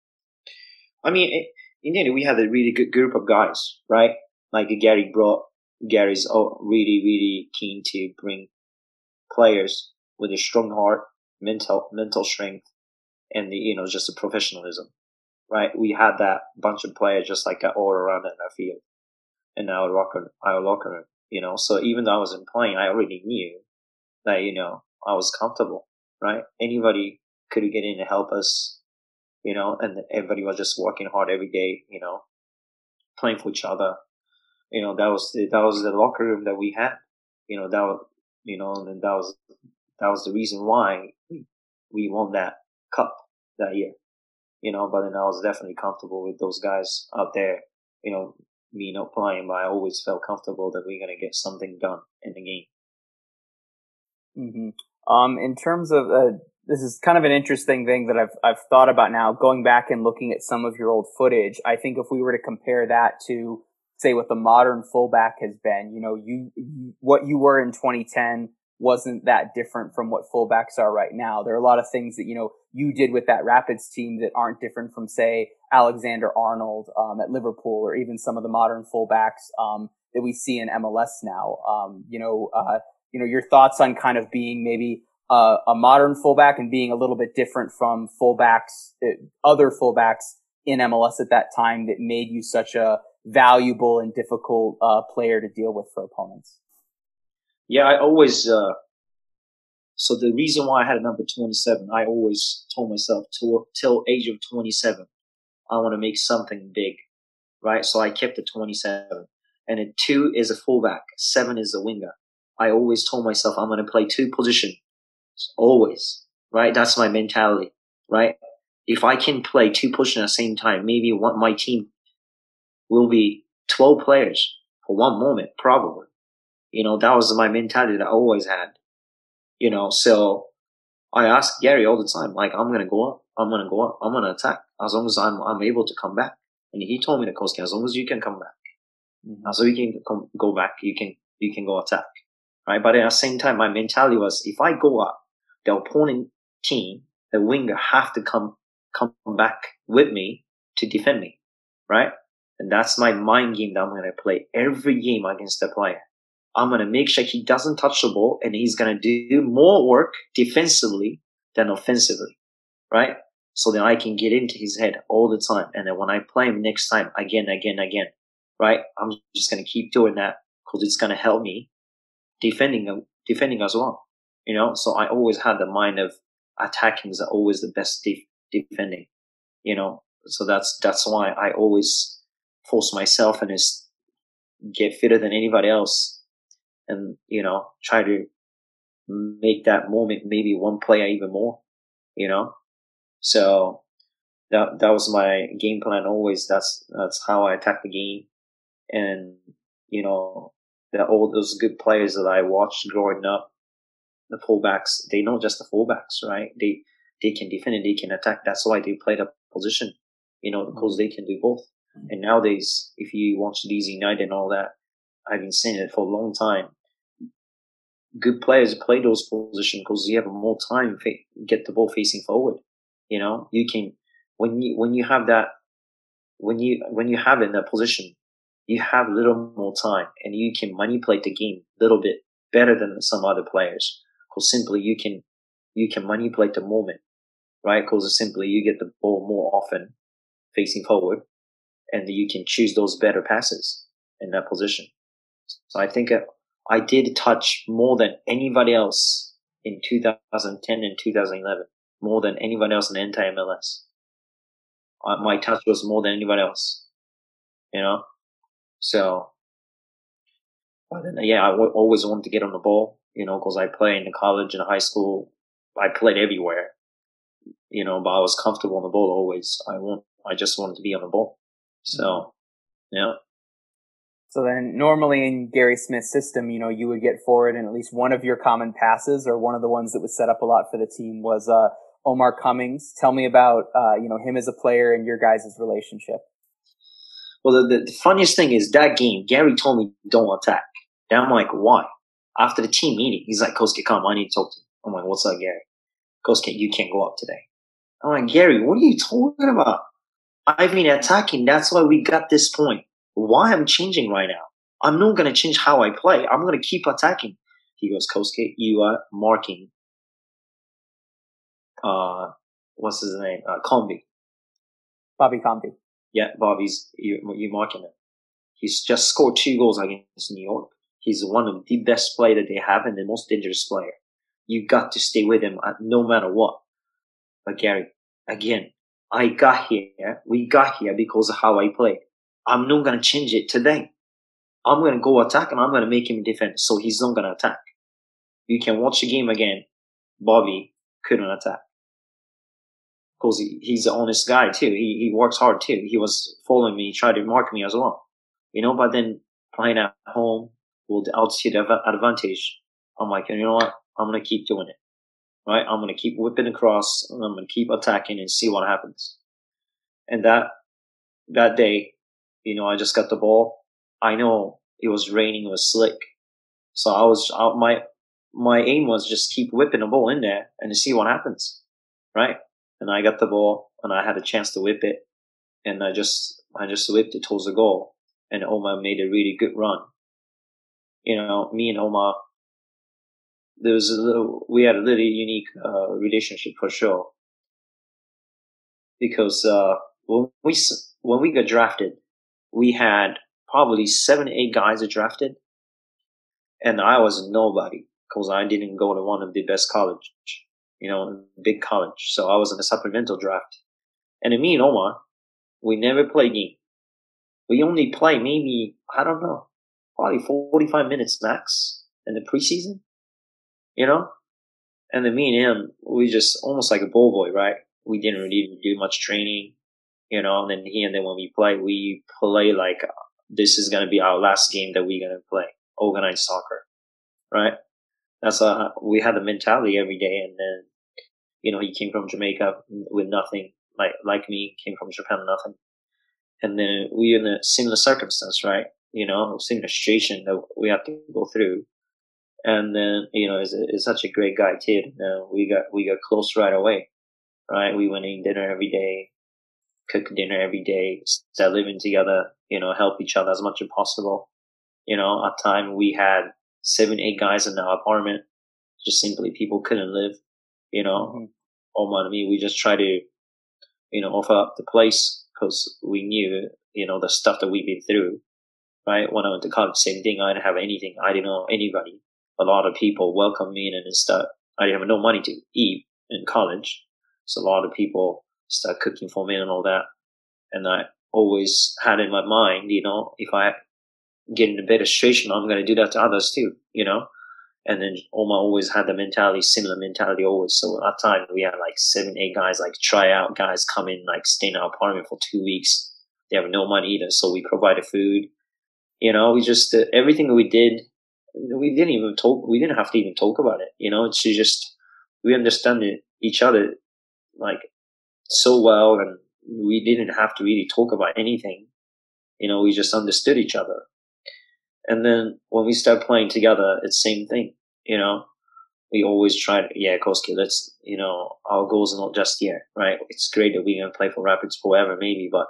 I mean, it, indeed, we had a really good group of guys, right? Like Gary brought, Gary's oh, really, really keen to bring players with a strong heart, mental, mental strength, and the, you know, just the professionalism, right? We had that bunch of players just like that all around in our field, in our locker, our locker room, you know. So even though I wasn't playing, I already knew that, you know, I was comfortable, right? Anybody could get in to help us. You know, and everybody was just working hard every day, you know, playing for each other. You know, that was the, that was the locker room that we had. You know, that was, you know, and that was that was the reason why we, we won that cup that year. You know, but then I was definitely comfortable with those guys out there. You know, me not playing, but I always felt comfortable that we're gonna get something done in the game. Mm-hmm. Um, in terms of uh, this is kind of an interesting thing that I've I've thought about now, going back and looking at some of your old footage. I think if we were to compare that to, say, what the modern fullback has been, you know, you, you what you were in twenty ten wasn't that different from what fullbacks are right now. There are a lot of things that, you know, you did with that Rapids team that aren't different from, say, Alexander Arnold um, at Liverpool, or even some of the modern fullbacks um, that we see in M L S now. Um, you know, uh, you know, your thoughts on kind of being maybe Uh, a modern fullback and being a little bit different from fullbacks, uh, other fullbacks in M L S at that time that made you such a valuable and difficult uh, player to deal with for opponents. Yeah, I always, uh, so the reason why I had a number twenty-seven, I always told myself till, till age of twenty-seven, I want to make something big, right? So I kept the twenty-seven. And then two is a fullback, seven is a winger. I always told myself I'm going to play two positions. Always, right? That's my mentality, right? if I can play two positions at the same time, maybe one, my team will be twelve players for one moment, probably. You know, that was my mentality that I always had. You know, so I ask Gary all the time, like, I'm going to go up, I'm going to go up, I'm going to attack as long as I'm I'm able to come back. And he told me that, Kosuke, as long as you can come back, mm-hmm. as long as you can come, go back, you can you can go attack, right? But at the same time, my mentality was, if I go up, the opponent team, the winger, have to come come back with me to defend me, right? And that's my mind game that I'm going to play every game against the player. I'm going to make sure he doesn't touch the ball, and he's going to do more work defensively than offensively, right? So that I can get into his head all the time. And then when I play him next time, again, again, again, right? I'm just going to keep doing that because it's going to help me defending, defending as well, you know? So I always had the mind of attacking is always the best def- defending, you know? So that's, that's why I always force myself and is get fitter than anybody else. And, you know, try to make that moment maybe one player even more, you know? So that that was my game plan always. That's that's how I attack the game. And, you know, the, all those good players that I watched growing up, the fullbacks, they know just the fullbacks, right? They they can defend and they can attack. That's why they play the position, you know, because they can do both. And nowadays, if you watch D Z United and all that, I've been saying it for a long time. Good players play those positions because you have more time to get the ball facing forward. You know, you can, when you, when you have that, when you, when you have it in that position, you have a little more time and you can manipulate the game a little bit better than some other players. Because simply you can, you can manipulate the moment, right? Because simply you get the ball more often facing forward and you can choose those better passes in that position. So I think I did touch more than anybody else in two thousand ten and two thousand eleven, more than anybody else in the entire M L S. Uh, my touch was more than anybody else, you know? So, but then, yeah, I w- always wanted to get on the ball, you know, because I played in college and high school. I played everywhere, you know, but I was comfortable on the ball always. I want, I just wanted to be on the ball. So, yeah. So then normally in Gary Smith's system, you know, you would get forward and at least one of your common passes, or one of the ones that was set up a lot for the team, was uh, Omar Cummings. Tell me about, uh, you know, him as a player and your guys' relationship. Well, the, the, the funniest thing is that game, Gary told me don't attack. And I'm like, why? After the team meeting, he's like, Kosuke, come, I need to talk to you. I'm like, what's up, Gary? Kosuke, you can't go up today. I'm like, Gary, what are you talking about? I've been attacking. That's why we got this point. Why I'm changing right now? I'm not going to change how I play. I'm going to keep attacking. He goes, Kosuke, you are marking, uh, what's his name? Uh, Combi. Bobby Combi. Yeah, Bobby's, you, you're marking him. He's just scored two goals against New York. He's one of the best players that they have and the most dangerous player. You got to stay with him no matter what. But Gary, again, I got here, we got here because of how I played. I'm not going to change it today. I'm going to go attack and I'm going to make him defend, so he's not going to attack. You can watch the game again. Bobby couldn't attack. Because he, he's an honest guy too. He he works hard too. He was following me, tried to mark me as well. You know, but then playing at home with the altitude advantage, I'm like, you know what? I'm going to keep doing it. Right? I'm going to keep whipping across and I'm going to keep attacking and see what happens. And that, that day, you know, I just got the ball. I know it was raining, it was slick. So I was, I, my, my aim was just keep whipping the ball in there and see what happens. Right? And I got the ball and I had a chance to whip it. And I just, I just whipped it towards the goal. And Omar made a really good run. You know, me and Omar, there was a little, we had a really unique, uh, relationship for sure. Because, uh, when we, when we got drafted, we had probably seven, eight guys that drafted. And I was nobody because I didn't go to one of the best college, you know, big college. So I was in a supplemental draft. And then me and Omar, we never play game. We only play maybe, I don't know, probably forty-five minutes max in the preseason, you know? And then me and him, we just almost like a ball boy, right? we didn't really do much training, you know, and then here and then when we play, we play like this is going to be our last game that we're going to play, organized soccer, right? That's uh we had the mentality every day. And then, you know, he came from Jamaica with nothing, like like me, came from Japan, nothing. And then we in a similar circumstance, right? You know, similar situation that we have to go through. And then, you know, is is such a great guy too. Uh, we got we got close right away, right? We went eating dinner every day, cook dinner every day, start living together. You know, help each other as much as possible. You know, at time we had seven, eight guys in our apartment. Just simply people couldn't live. You know, mm-hmm. Omar and me, we just try to, you know, offer up the place because we knew, you know, the stuff that we've been through. Right? When I went to college, same thing. I didn't have anything. I didn't know anybody. A lot of people welcomed me in and stuff. I didn't have no money to eat in college. So a lot of people started cooking for me and all that. And I always had in my mind, you know, if I get in a better situation, I'm going to do that to others too, you know. And then Omar always had the mentality, similar mentality always. So at that time, we had like seven, eight guys, like try out guys come in, like stay in our apartment for two weeks. They have no money either. So we provided food. You know, we just, uh, everything that we did, we didn't even talk, we didn't have to even talk about it. You know, it's just, we understand it, each other like so well, and we didn't have to really talk about anything. You know, we just understood each other. And then when we start playing together, it's the same thing. You know, we always try to, yeah, Kosuke, let's, you know, our goals are not just here, right? It's great that we're going to play for Rapids forever, maybe, but,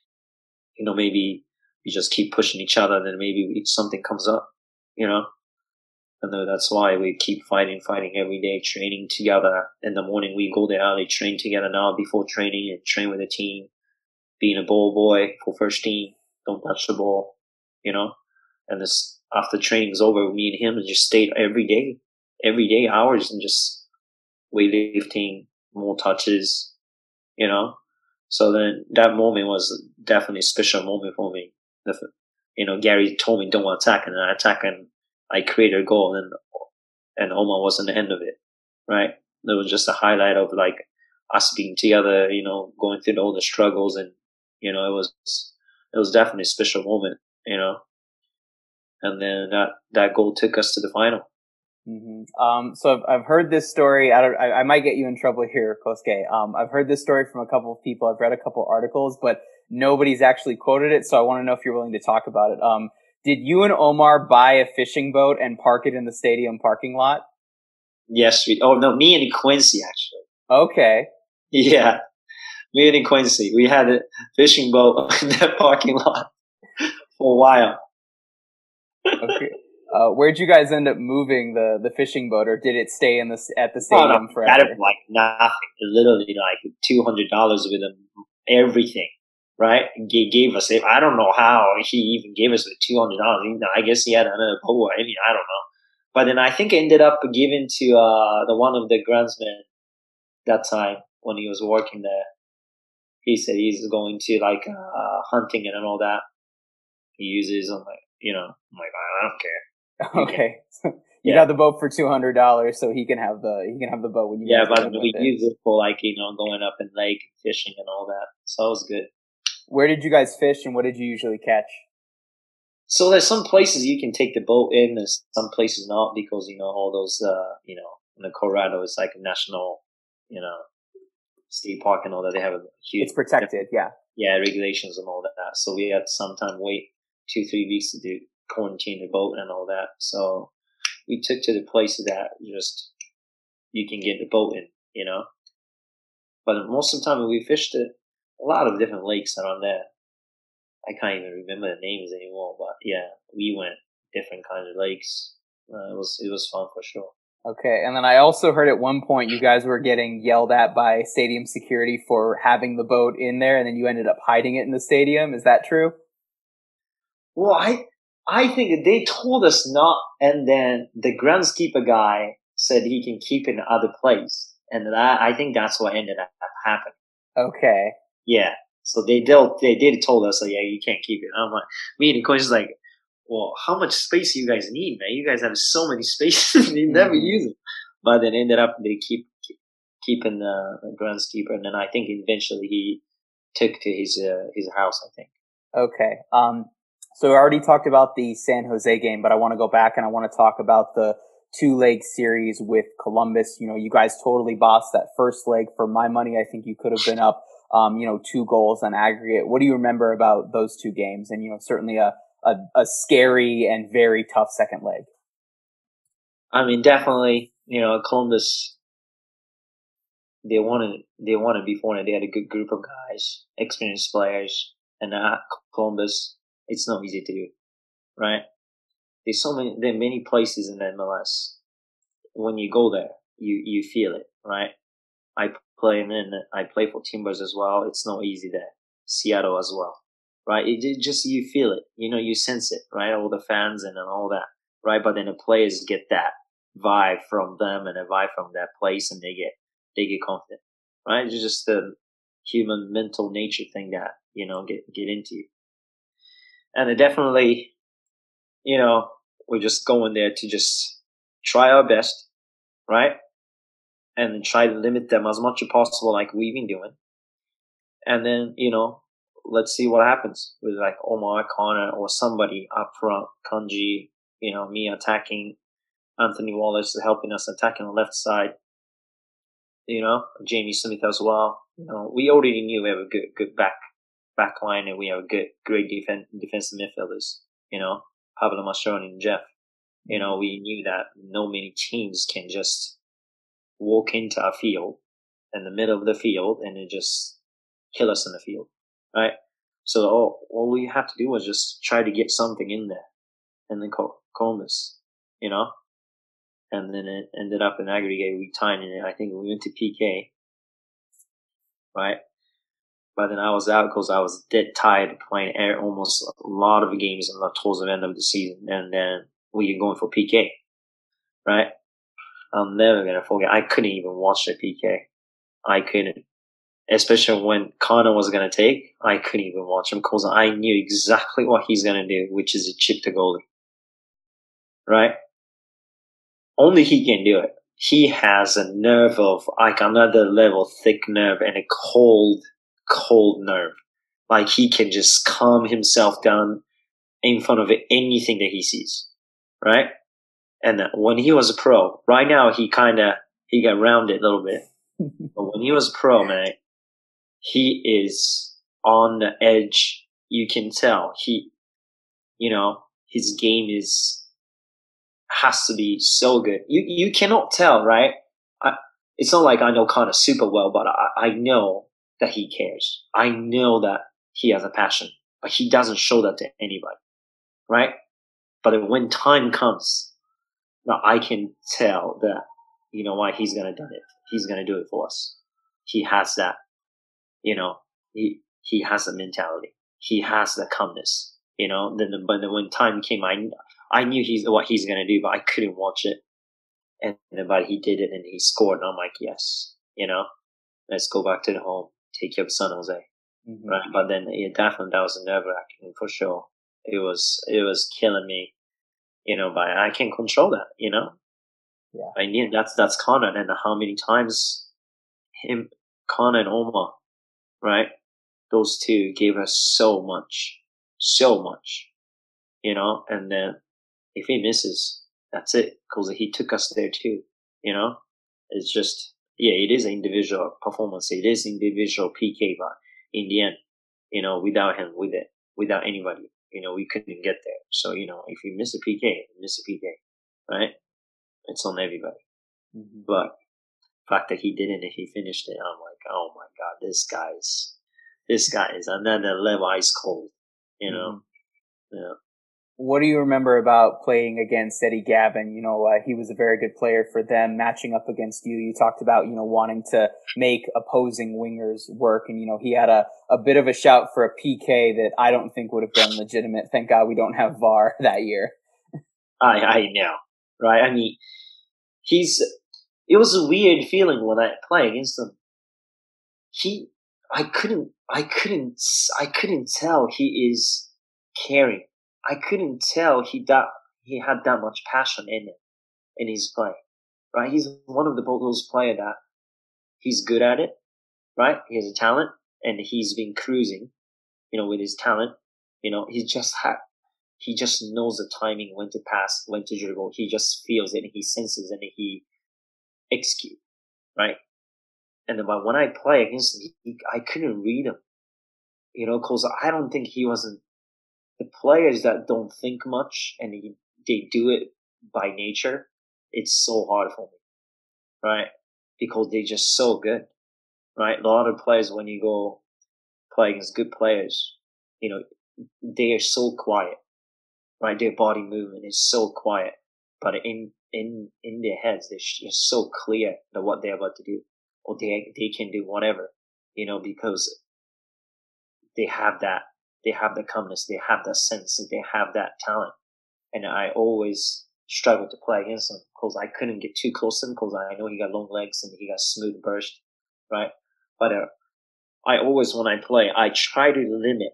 you know, maybe we just keep pushing each other and then maybe we, something comes up, you know? And then that's why we keep fighting, fighting every day, training together. In the morning, we go there early, train together now before training and train with the team. Being a ball boy for first team, don't touch the ball, you know? And this, after training's over, me and him just stayed every day, every day, hours, and just weightlifting, more touches, you know? So then that moment was definitely a special moment for me. The, you know, Gary told me don't attack, and I attack, and I created a goal, and and Omar wasn't the end of it, right? It was just a highlight of like us being together, you know, going through all the struggles, and you know, it was it was definitely a special moment, you know. And then that that goal took us to the final. Mm-hmm. Um, so I've, I've heard this story. I, don't, I, I might get you in trouble here, Kosuke. Um, I've heard this story from a couple of people. I've read a couple articles, but nobody's actually quoted it. So I want to know if you're willing to talk about it. Um, did you and Omar buy a fishing boat and park it in the stadium parking lot? Yes, we. Oh no, me and Quincy actually. Okay. Yeah, me and Quincy. We had a fishing boat in that parking lot for a while. Okay. Uh, where'd you guys end up moving the, the fishing boat, or did it stay in the at the stadium oh, no, forever? That like nothing. Literally like two hundred dollars with them, everything, right? He gave us it. I don't know how he even gave us the two hundred dollars. I guess he had another boat. I mean, I don't know. But then I think it ended up given to uh, the one of the groundsmen that time when he was working there. He said he's going to like uh, hunting and all that. He uses. I'm like, you know, I'm like, I don't care. Okay, you yeah. got the boat for two hundred dollars, so he can have the he can have the boat when you. Yeah, but we use it for like you know going up in lake fishing and all that, so it was good. Where did you guys fish, and what did you usually catch? So there's some places you can take the boat in, there's some places not because you know all those uh you know in the Colorado it's like a national you know state park and all that. They have a huge. It's protected, yeah. Yeah, regulations and all that. So we had to sometime wait two three weeks to do. Quarantine the boat and all that. So we took to the places that just you can get the boat in, you know. But most of the time we fished at a lot of different lakes around there. I can't even remember the names anymore, but yeah, we went different kinds of lakes. Uh, it was it was fun for sure. Okay, and then I also heard at one point you guys were getting yelled at by stadium security for having the boat in there, and then you ended up hiding it in the stadium. Is that true? Well, I. I think that they told us not, and then the groundskeeper guy said he can keep it in other place, and that I think that's what ended up happening. Okay. Yeah. So they did. They did told us, like, yeah, you can't keep it. I'm like, me and Quincy's like, well, how much space do you guys need, man? You guys have so many spaces, you never mm-hmm. use it. But then ended up they keep keeping the, the groundskeeper, and then I think eventually he took to his uh, his house, I think. Okay. Um. So we already talked about the San Jose game, but I want to go back and I want to talk about the two-leg series with Columbus. You know, you guys totally bossed that first leg. For my money, I think you could have been up, um, you know, two goals on aggregate. What do you remember about those two games? And, you know, certainly a, a, a scary and very tough second leg. I mean, definitely, you know, Columbus, they wanted, they wanted before, and they had a good group of guys, experienced players, and at Columbus, it's not easy to do, right? There's so many, there are many places in the M L S. When you go there, you, you feel it, right? I play, and then I play for Timbers as well. It's not easy there. Seattle as well, right? It, it just, you feel it, you know, you sense it, right? All the fans and, and all that, right? But then the players get that vibe from them and a vibe from that place, and they get, they get confident, right? It's just the human mental nature thing that, you know, get, get into you. And it definitely, you know, we're just going there to just try our best, right? And try to limit them as much as possible, like we've been doing. And then, you know, let's see what happens with like Omar, Connor, or somebody up front, Kanji, you know, me attacking, Anthony Wallace helping us attacking the left side, you know, Jamie Smith as well. You know, we already knew we have a good, good back, back line, and we have a good, great defense, defensive midfielders, you know, Pablo Mastroeni and Jeff. You know, we knew that no many teams can just walk into our field in the middle of the field and then just kill us in the field, right? So all, all we have to do was just try to get something in there, and then Columbus, you know, and then it ended up in aggregate. We tied it. I think we went to P K, right? But then I was out because I was dead tired playing air almost a lot of games towards the end of the season, and then we were going for P K, right? I'm never gonna forget. I couldn't even watch the P K. I couldn't, especially when Connor was gonna take. I couldn't even watch him because I knew exactly what he's gonna do, which is a chip to goalie, right? Only he can do it. He has a nerve of like another level, thick nerve, and a cold, cold nerve. Like he can just calm himself down in front of anything that he sees, right? And when he was a pro, right now he kind of, he got rounded a little bit. But when he was pro, man, he is on the edge. You can tell he, you know, his game is, has to be so good. You, you cannot tell, right? I, it's not like I know Connor super well, but I, I know that he cares. I know that he has a passion, but he doesn't show that to anybody, right? But when time comes, now I can tell that, you know why, he's gonna do it. He's gonna do it for us. He has that, you know, he he has the mentality. He has the calmness, you know. Then, the, but then when time came, I I knew he's what he's gonna do, but I couldn't watch it. And but he did it, and he scored, and I'm like, yes, you know, let's go back to the home, take care of San Jose, mm-hmm. right? But then, yeah, definitely that was a nerve wracking for sure. It was it was killing me. You know, but I can't control that, you know? Yeah. I knew that's, that's Connor, and how many times him, Connor and Omar, right? Those two gave us so much, so much, you know? And then if he misses, that's it, because he took us there too, you know? It's just, yeah, it is an individual performance. It is individual P K, but in the end, you know, without him, with it, without anybody, you know, we couldn't get there. So, you know, if you miss a P K, you miss a P K, right? It's on everybody. Mm-hmm. But the fact that he didn't and he finished it, I'm like, oh my God, this guy's, this guy is another level ice cold, you know? Mm-hmm. Yeah. What do you remember about playing against Eddie Gavin? You know, uh, he was a very good player for them, matching up against you. You talked about, you know, wanting to make opposing wingers work. And, you know, he had a, a bit of a shout for a P K that I don't think would have been legitimate. Thank God we don't have V A R that year. I, I know, right? I mean, he's, it was a weird feeling when I play against him. He, I couldn't, I couldn't, I couldn't tell he is caring. I couldn't tell he that he had that much passion in it, in his play, right? He's one of the those players that he's good at it, right? He has a talent, and he's been cruising, you know, with his talent. You know, he just ha- he just knows the timing, when to pass, when to dribble. He just feels it, and he senses it, and he execute, right? And then, but when I play against him, he, I couldn't read him, you know, because I don't think he wasn't the players that don't think much and he, they do it by nature. It's so hard for me, right? Because they're just so good, right? A lot of players, when you go play against good players, you know, they are so quiet, right? Their body movement is so quiet, but in in in their heads, they're just so clear that what they're about to do, or they they can do whatever, you know, because they have that, they have the calmness, they have that sense, and they have that talent. And I always struggled to play against him because I couldn't get too close to him because I know he got long legs and he got smooth burst, right? But uh, I always, when I play, I try to limit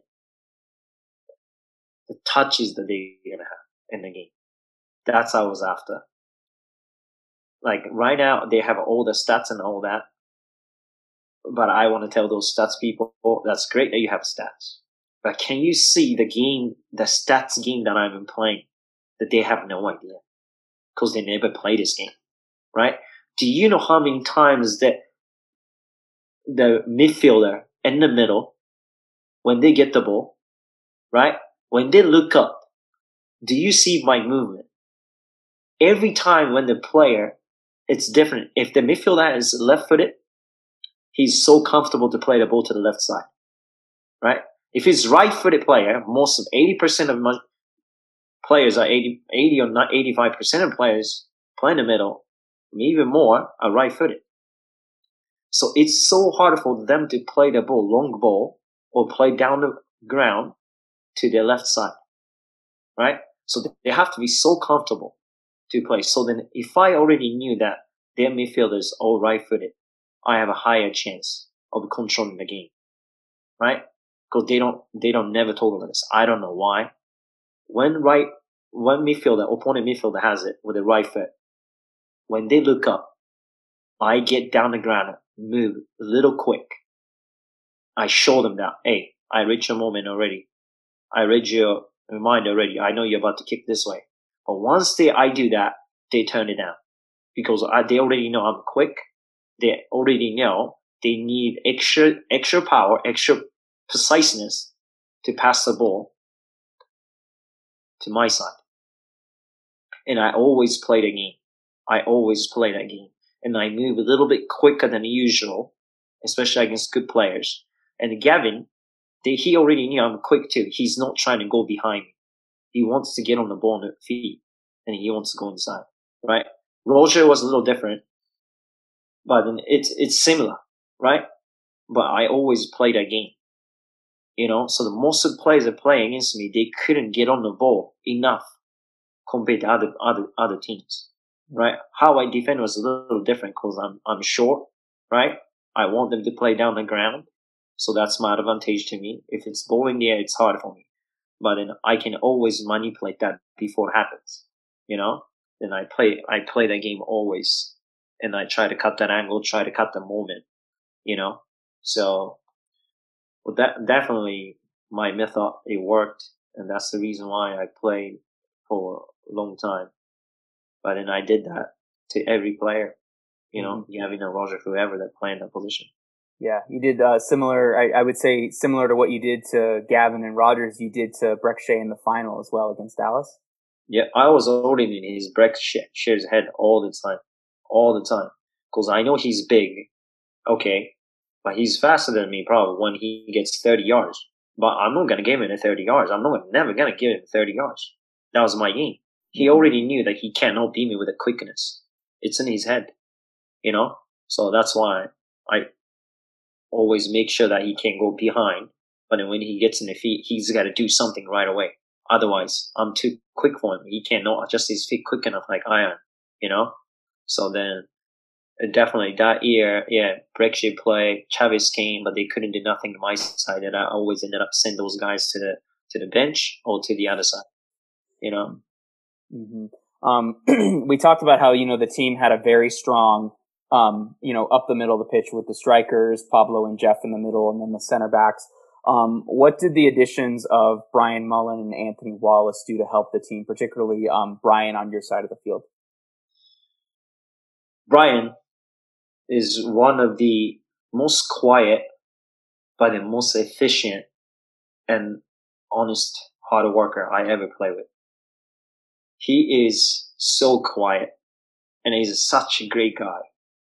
the touches that they're gonna have in the game. That's what I was after. Like right now, they have all the stats and all that, but I want to tell those stats people, oh, that's great that you have stats, but can you see the game, the stats game that I've been playing, that they have no idea because they never play this game, right? Do you know how many times that the midfielder in the middle, when they get the ball, right? When they look up, do you see my movement? Every time when the player, it's different. If the midfielder is left-footed, he's so comfortable to play the ball to the left side, right? If he's right-footed player, most of eighty percent of my players are eighty, eighty or not eighty-five percent of players play in the middle, even more are right-footed. So it's so hard for them to play the ball, long ball, or play down the ground to their left side, right? So they have to be so comfortable to play. So then if I already knew that their midfielders are all right-footed, I have a higher chance of controlling the game, right? Because they don't, they don't never talk about this. I don't know why. When right, when midfielder, opponent midfielder has it with the right foot, when they look up, I get down the ground, move a little quick. I show them that, hey, I read your moment already. I read your mind already. I know you're about to kick this way. But once they, I do that, they turn it down because I, they already know I'm quick. They already know they need extra, extra power, extra preciseness to pass the ball to my side. And I always play the game. I always play that game. And I move a little bit quicker than usual, especially against good players. And Gavin, they, he already knew I'm quick too. He's not trying to go behind me. He wants to get on the ball on the feet, and he wants to go inside, right? Roger was a little different, but it's it's similar, right? But I always play that game, you know. So the most of the players that play against me, they couldn't get on the ball enough compared to other other other teams, right? How I defend was a little different because I'm I'm short, right? I want them to play down the ground, so that's my advantage to me. If it's ball in the air, it's hard for me. But then I can always manipulate that before it happens, you know? Then I play, I play that game always. And I try to cut that angle, try to cut the moment, you know? So, well, that definitely my method, it worked. And that's the reason why I played for a long time. But then I did that to every player, you know, mm-hmm. Gavin and Roger, whoever that play in that position. Yeah, you did uh, similar, I, I would say similar to what you did to Gavin and Rogers, you did to Brek Shea in the final as well against Dallas. Yeah, I was already in his Brek Shea's head all the time, all the time. Because I know he's big, okay, but he's faster than me probably when he gets thirty yards. But I'm not going to give him the thirty yards. I'm not never going to give him thirty yards. That was my game. He already knew that he cannot beat me with a quickness. It's in his head, you know? So that's why I always make sure that he can go behind, but then when he gets in the feet, he's got to do something right away. Otherwise, I'm too quick for him. He cannot adjust his feet quick enough like I am, you know? So then, uh, definitely that year, yeah, Brek Shea play, Chavez came, but they couldn't do nothing to my side, and I always ended up sending those guys to the, to the bench or to the other side, you know? Mm-hmm. Um, we talked about how, you know, the team had a very strong um, you know, up the middle of the pitch with the strikers, Pablo and Jeff in the middle, and then the center backs. Um, what did the additions of Brian Mullen and Anthony Wallace do to help the team, particularly um, Brian on your side of the field? Brian is one of the most quiet, but the most efficient and honest hard worker I ever played with. He is so quiet, and he's such a great guy.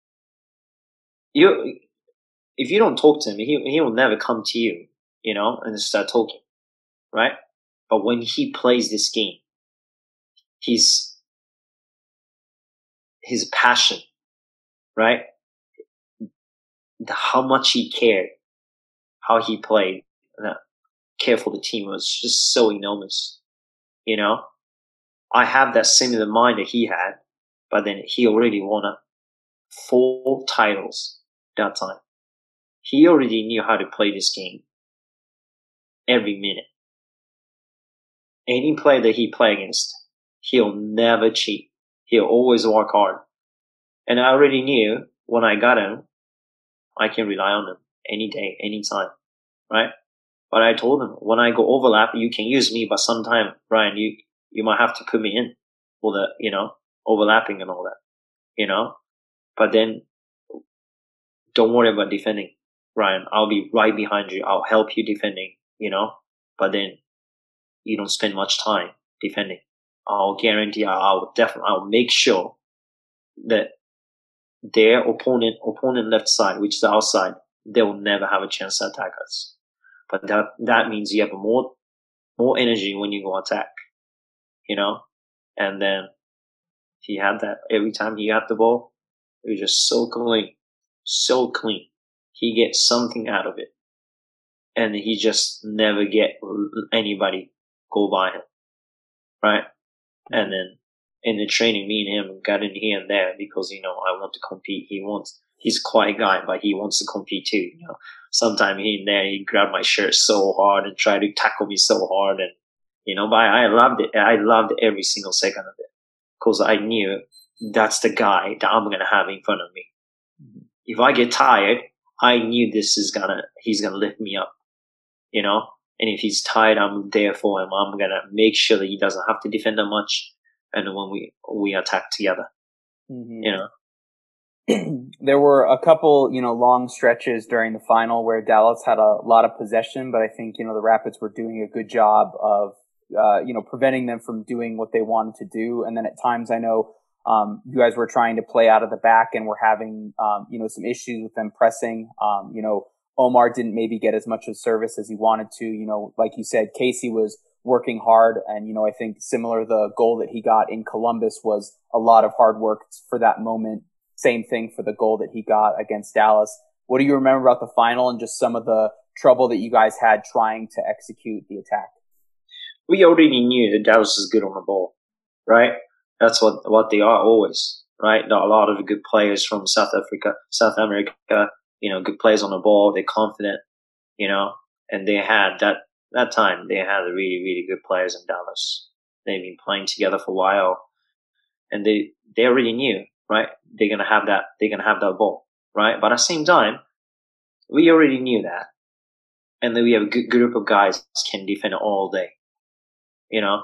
You, if you don't talk to him, he he will never come to you, you know, and start talking, right? But when he plays this game, his his passion, right? The, how much he cared, how he played, and care for the team was just so enormous, you know. I have that similar mind that he had, but then he already won a four titles that time. He already knew how to play this game every minute. Any player that he play against, he'll never cheat. He'll always work hard. And I already knew when I got him, I can rely on him any day, any time, right? But I told him, when I go overlap, you can use me, but sometime, Brian, you, you might have to put me in for the, you know, overlapping and all that, you know? But then don't worry about defending, Brian. I'll be right behind you. I'll help you defending, you know? But then you don't spend much time defending. I'll guarantee I'll definitely, I'll make sure that their opponent, opponent left side, which is the outside, they will never have a chance to attack us. But that, that means you have more, more energy when you go attack, you know? And then he had that every time he got the ball. It was just so clean, so clean. He gets something out of it. And he just never get anybody go by him. Right? And then in the training, me and him got in here and there because, you know, I want to compete. He wants, he's a quiet guy, but he wants to compete too, you know. Sometimes here and there, he grabbed my shirt so hard and tried to tackle me so hard. And, you know, but I loved it. I loved every single second of it because I knew that's the guy that I'm going to have in front of me. Mm-hmm. If I get tired, I knew this is going to, he's going to lift me up, you know. And if he's tired, I'm there for him. I'm going to make sure that he doesn't have to defend that much. And when we, we attack together, mm-hmm. you know. There were a couple, you know, long stretches during the final where Dallas had a lot of possession, but I think, you know, the Rapids were doing a good job of, uh, you know, preventing them from doing what they wanted to do. And then at times I know, um, you guys were trying to play out of the back and were having, um, you know, some issues with them pressing. Um, you know, Omar didn't maybe get as much of service as he wanted to. You know, like you said, Casey was working hard. And, you know, I think similar, the goal that he got in Columbus was a lot of hard work for that moment. Same thing for the goal that he got against Dallas. What do you remember about the final and just some of the trouble that you guys had trying to execute the attack? We already knew that Dallas is good on the ball, right? That's what, what they are always, right? A lot of good players from South Africa, South America, you know, good players on the ball. They're confident, you know, and they had that, that time they had really, really good players in Dallas. They've been playing together for a while and they, they already knew, right? They're going to have that, they're going to have that ball, right? But at the same time, we already knew that. And then we have a good group of guys can defend all day, you know?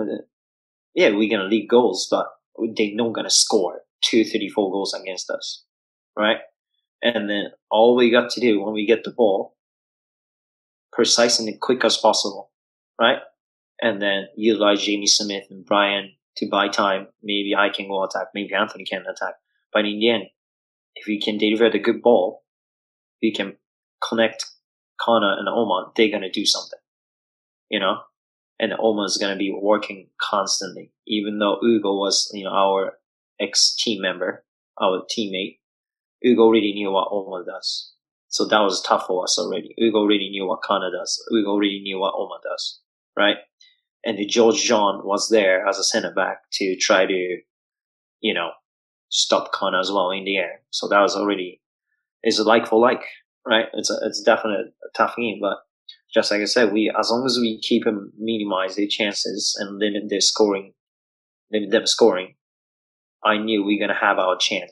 Yeah, we're going to lead goals, but they're not going to score two, three, four goals against us, right? And then all we got to do when we get the ball, precise and quick as possible, right? And then utilize Jamie Smith and Brian to buy time. Maybe I can go attack. Maybe Anthony can attack. But in the end, if we can deliver the good ball, we can connect Connor and Omar. They're going to do something, you know? And Omar is going to be working constantly. Even though Ugo was, you know, our ex-team member, our teammate, Ugo already knew what Omar does. So that was tough for us already. Ugo already knew what Connor does. Ugo already knew what Omar does, right? And the George John was there as a center back to try to, you know, stop Connor as well in the air. So that was already, it's a like for like, right? It's a, it's definitely a tough game, but just like I said, we, as long as we keep them, minimize their chances and limit their scoring, limit them scoring, I knew we we're going to have our chance.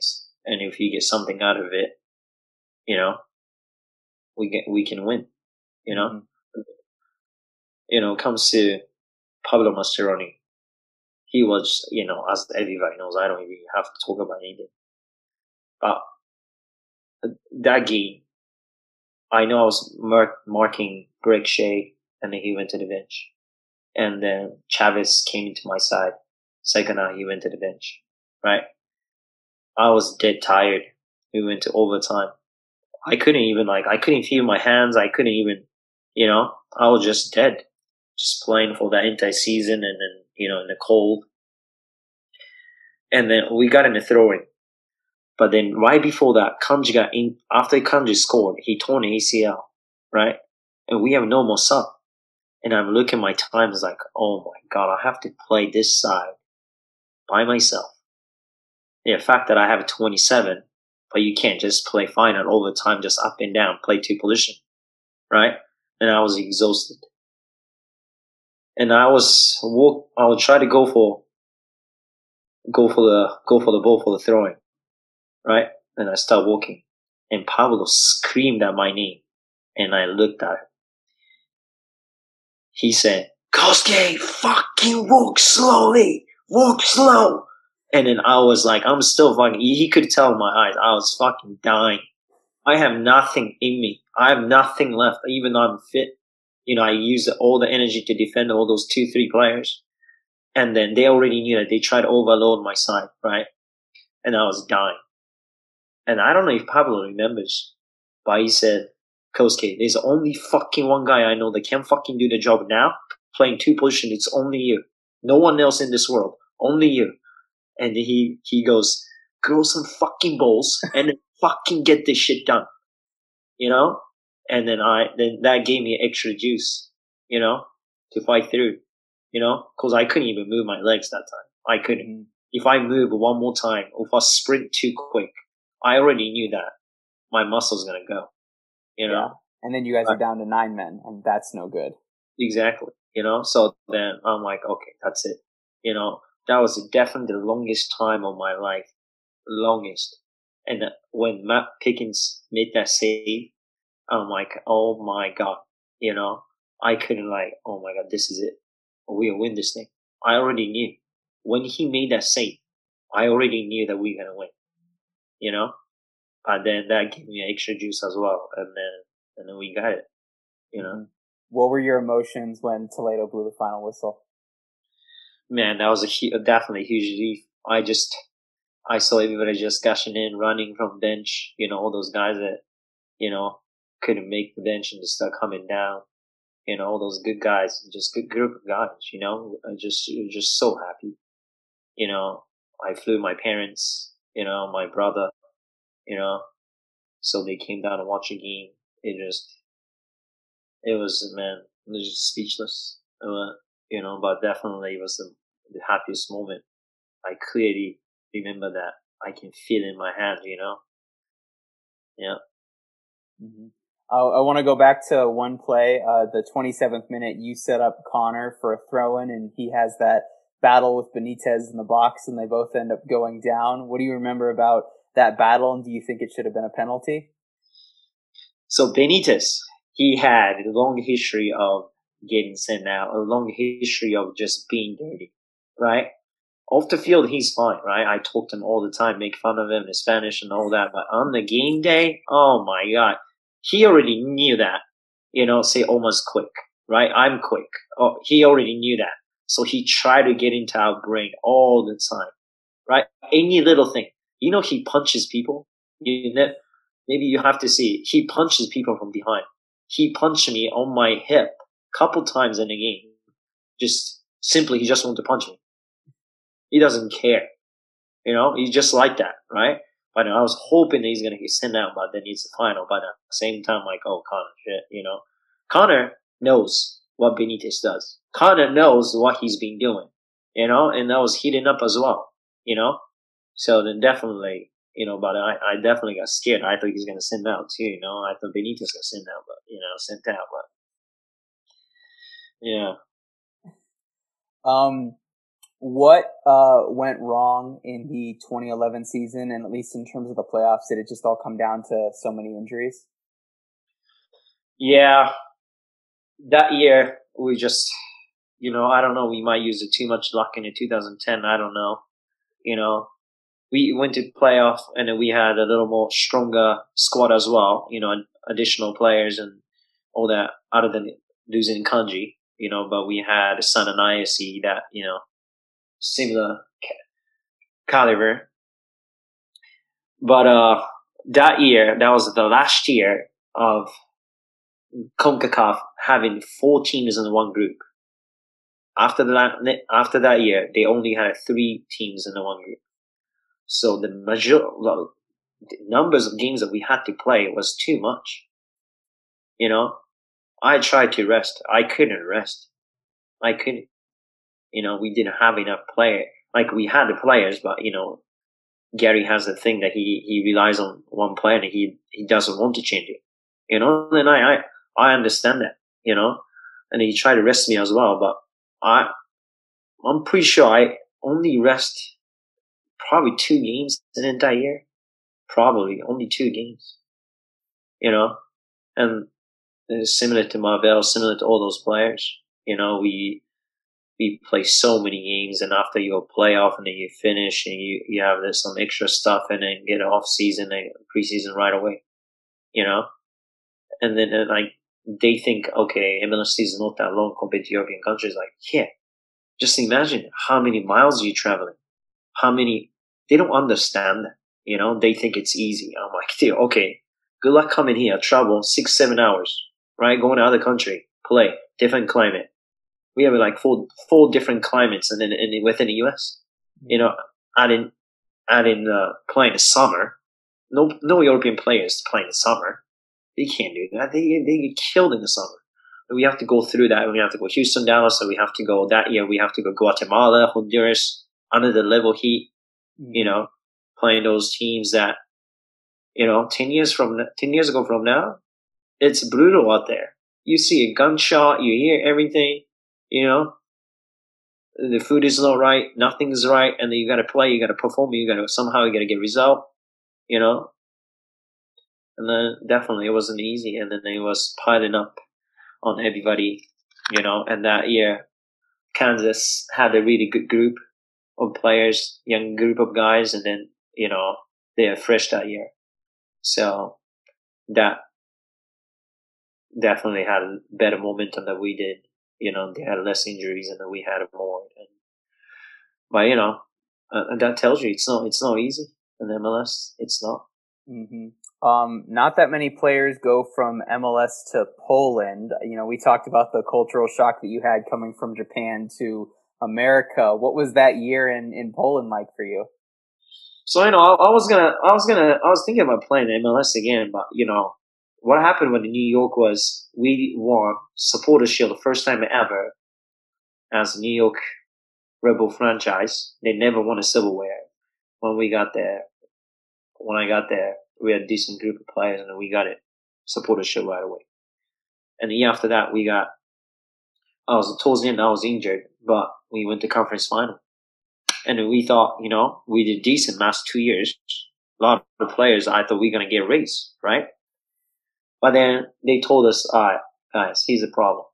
and if you get something out of it, you know, we get we can win. You know, mm-hmm. you know, it comes to Pablo Mascheroni. He was, you know, as everybody knows, I don't even have to talk about anything. But that game, I know I was mark- marking Greg Shea, and then he went to the bench. And then Chavez came into my side. Second half, he went to the bench. Right? I was dead tired. We went to overtime. I couldn't even, like, I couldn't feel my hands. I couldn't even, you know, I was just dead. Just playing for that entire season and then, you know, in the cold. And then we got in the throwing. But then right before that, Kanji got in, after Kanji scored, he torn an A C L, right? And we have no more sub. And I'm looking at my time, it's like, oh my God, I have to play this side by myself. Yeah, the fact that I have a twenty-seven, but you can't just play fine on overtime, just up and down, play two position, right? And I was exhausted. And I was walk, I would try to go for, go for the, go for the ball for the throwing. Right? And I start walking. And Pablo screamed at my name. And I looked at him. He said, Kosuke, fucking walk slowly. Walk slow. And then I was like, I'm still fucking, he could tell in my eyes, I was fucking dying. I have nothing in me. I have nothing left. Even though I'm fit. You know, I use all the energy to defend all those two, three players. And then they already knew that they tried to overload my side. Right? And I was dying. And I don't know if Pablo remembers, but he said, Kosuke, there's only fucking one guy I know that can fucking do the job now, playing two positions. It's only you. No one else in this world. Only you. And he, he goes, grow some fucking balls and then fucking get this shit done. You know? And then I, then that gave me extra juice, you know, to fight through, you know, cause I couldn't even move my legs that time. I couldn't. If I move one more time, or if I sprint too quick, I already knew that my muscle's going to go, you know? Yeah. And then you guys are down to nine men, and that's no good. Exactly. You know, so then I'm like, okay, that's it. You know, that was definitely the longest time of my life. Longest. And when Matt Pickens made that save, I'm like, oh my God. You know, I couldn't like, oh my God, this is it. We'll win this thing. I already knew. When he made that save, I already knew that we were going to win. You know, and then that gave me extra juice as well, and then and then we got it. You know, what were your emotions when Toledo blew the final whistle? Man, that was a hu- definitely a huge relief. I just I saw everybody just gushing in, running from bench. You know, all those guys that you know couldn't make the bench and just start coming down. You know, all those good guys, just good group of guys. You know, I just just so happy. You know, I flew my parents. You know, my brother, you know, so they came down to watch a game. It just, it was, man, it was just speechless, uh, you know, but definitely it was the, the happiest moment. I clearly remember that. I can feel it in my hands, you know? Yeah. Mm-hmm. I, I want to go back to one play, uh, the twenty-seventh minute, you set up Connor for a throw-in, and he has that battle with Benitez in the box, and they both end up going down. What do you remember about that battle, and do you think it should have been a penalty? So Benitez, he had a long history of getting sent out, a long history of just being dirty, right? Off the field, he's fine, right? I talk to him all the time, make fun of him in Spanish and all that, but on the game day, oh my God, he already knew that, you know, say almost quick, right? I'm quick. Oh, he already knew that. So he tried to get into our brain all the time, right? Any little thing. You know, he punches people. You know, maybe you have to see it. He punches people from behind. He punched me on my hip a couple times in the game. Just simply, he just wanted to punch me. He doesn't care. You know, he's just like that, right? But I was hoping that he's going to get sent out, but then it's the final. But at the same time, like, oh, Connor, shit, you know. Connor knows what Benitez does. Connor knows what he's been doing, you know, and that was heating up as well, you know. So then definitely, you know, but I, I definitely got scared. I thought he was going to send out too, you know. I thought Benitez got sent out, but, you know, sent out, but, yeah. Um, what uh, went wrong in the twenty eleven season, and at least in terms of the playoffs? Did it just all come down to so many injuries? Yeah, that year we just, you know, I don't know, we might use it too much luck in the two thousand ten. I don't know. You know, we went to playoff and then we had a little more stronger squad as well, you know, additional players and all that other than losing Kanji, you know, but we had Sun and I S C that, you know, similar caliber. But uh, that year, that was the last year of CONCACAF having four teams in one group. After that, after that year, they only had three teams in the one group. So the major the numbers of games that we had to play was too much. You know, I tried to rest. I couldn't rest. I couldn't. You know, we didn't have enough players. Like, we had the players, but, you know, Gary has the thing that he, he relies on one player and he, he doesn't want to change it. You know, and I, I, I understand that, you know, and he tried to rest me as well, but I, I'm pretty sure I only rest probably two games in the entire year. Probably only two games, you know, and it's similar to Marvel, similar to all those players. You know, we, we play so many games, and after you go playoff and then you finish and you, you have this, some extra stuff and then get an off season and preseason right away, you know, and then and like they think, okay, M L S season not that long compared to European countries. Like, yeah, just imagine how many miles you're traveling, how many, they don't understand that, you know, they think it's easy. I'm like, dude, okay, good luck coming here, travel six, seven hours, right? Going to other country, play, different climate. We have like four, four different climates and then and within the U S, you know, adding, adding, uh, playing the summer. No, no European players playing the summer. They can't do that. They, they get killed in the summer. We have to go through that. We have to go Houston, Dallas. So we have to go that year. We have to go Guatemala, Honduras, under the level heat, mm-hmm. you know, playing those teams that, you know, ten years from, ten years ago from now, it's brutal out there. You see a gunshot, you hear everything. You know, the food is not right, nothing is right, and then you got to play, you got to perform, you got to somehow you got to get result, you know. And then definitely it wasn't easy, and then it was piling up on everybody, you know. And that year, Kansas had a really good group of players, young group of guys, and then you know they are fresh that year, so that definitely had a better momentum than we did. You know, they had less injuries and then we had more. And, but, you know, uh, that tells you it's not, it's not easy in M L S. It's not. Mm-hmm. Um, not that many players go from M L S to Poland. You know, we talked about the cultural shock that you had coming from Japan to America. What was that year in, in Poland like for you? So, you know, I, I was gonna, I was gonna, I was thinking about playing M L S again, but, you know, what happened when in New York was we won Supporters Shield the first time ever as a New York Rebel franchise. They never won a silverware. When we got there, when I got there, we had a decent group of players and we got it Supporters Shield right away. And the year after that, we got, I was towards the end, I was injured, but we went to conference final. And we thought, you know, we did decent last two years. A lot of players, I thought we were going to get raised, right? But then they told us, all right, guys, here's the problem.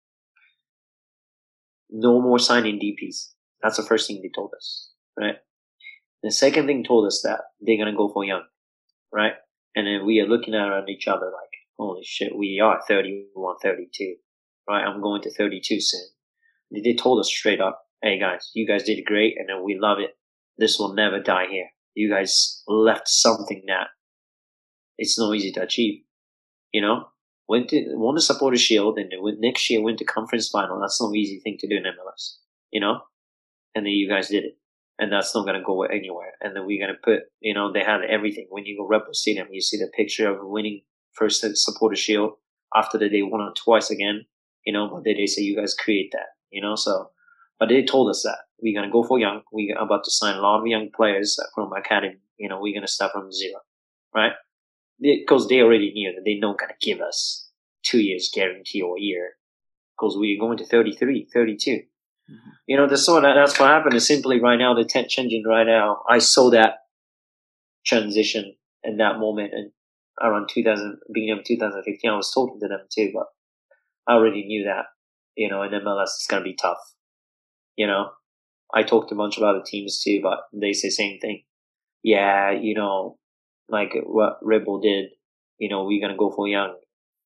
No more signing D Ps. That's the first thing they told us, right? The second thing told us that they're going to go for young, right? And then we are looking at each other like, holy shit, we are thirty-one, thirty-two, right? I'm going to thirty-two soon. They told us straight up, hey guys, you guys did great and then we love it. This will never die here. You guys left something that it's not easy to achieve. You know, went to, won the Supporters Shield, and then next year went to conference final. That's no easy thing to do in M L S, you know? And then you guys did it. And that's not going to go anywhere. And then we're going to put, you know, they had everything. When you go Rebel Stadium, you see the picture of winning first Supporters Shield. After that, they won it twice again, you know, but they, they say you guys create that, you know? So, but they told us that we're going to go for young. We're about to sign a lot of young players from academy. You know, we're going to start from zero, right? Because they already knew that they're not going to give us two years guarantee or a year. Because we're going to thirty-three, thirty-two. Mm-hmm. You know, that's what, that's what happened. Is simply right now, the tent changing right now. I saw that transition in that moment, and around two thousand, beginning of two thousand fifteen, I was talking to them too, but I already knew that, you know, in M L S it's going to be tough. You know, I talked to a bunch of other teams too, but they say same thing. Yeah, you know, like what Red Bull did, you know, we're going to go for young.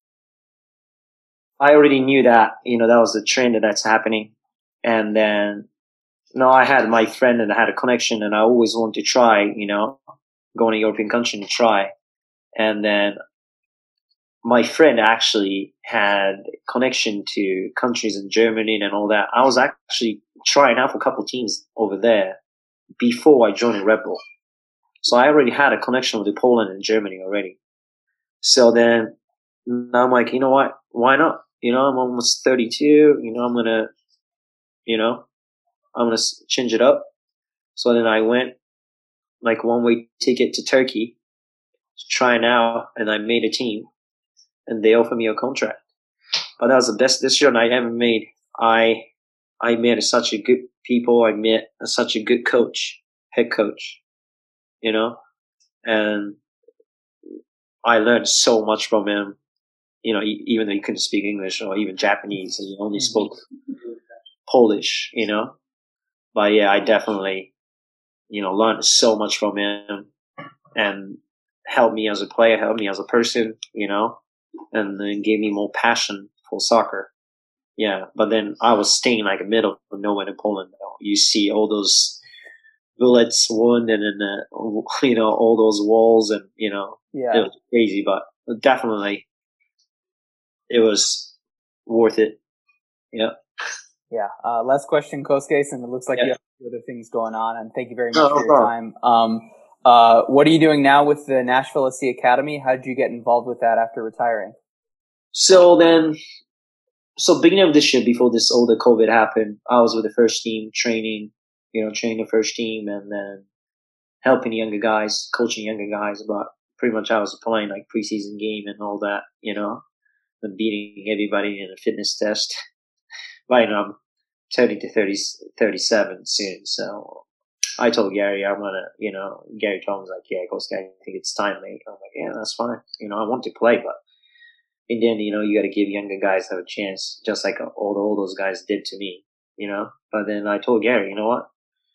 I already knew that, you know, that was the trend that's happening. And then, you know, I had my friend and I had a connection and I always wanted to try, you know, go in a European country and try. And then my friend actually had connection to countries in Germany and all that. I was actually trying out for a couple of teams over there before I joined Red Bull. So I already had a connection with Poland and Germany already. So then now I'm like, you know what? Why not? You know, I'm almost thirty-two. You know, I'm going to, you know, I'm going to change it up. So then I went like one way ticket to Turkey to try it out, and I made a team and they offered me a contract. But that was the best decision I ever made. I, I met such a good people. I met such a good coach, head coach, you know, and I learned so much from him. You know, even though he couldn't speak English or even Japanese, he only spoke Polish, you know. But yeah, I definitely, you know, learned so much from him and helped me as a player, helped me as a person, you know, and then gave me more passion for soccer. Yeah, but then I was staying like in the middle of nowhere in Poland. You see all those bullets wound and then, uh, you know, all those walls and, you know, yeah. It was crazy, but definitely it was worth it. Yeah. Yeah. Uh, last question, Kosuke, and it looks like yeah. you have other things going on, and thank you very much no, for no, your no. time. Um, uh, what are you doing now with the Nashville S C Academy? How did you get involved with that after retiring? So then, so beginning of this year, before this, all the COVID happened, I was with the first team training, you know, training the first team and then helping younger guys, coaching younger guys, but pretty much I was playing like preseason game and all that, you know, and beating everybody in a fitness test. But, you know, I'm turning to thirty, thirty-seven soon. So I told Gary, I'm going to, you know, Gary told me like, yeah, Kosuke, I think it's time, mate. I'm like, yeah, that's fine. You know, I want to play, but in the end, you know, you got to give younger guys have a chance, just like all, all those guys did to me, you know. But then I told Gary, you know what?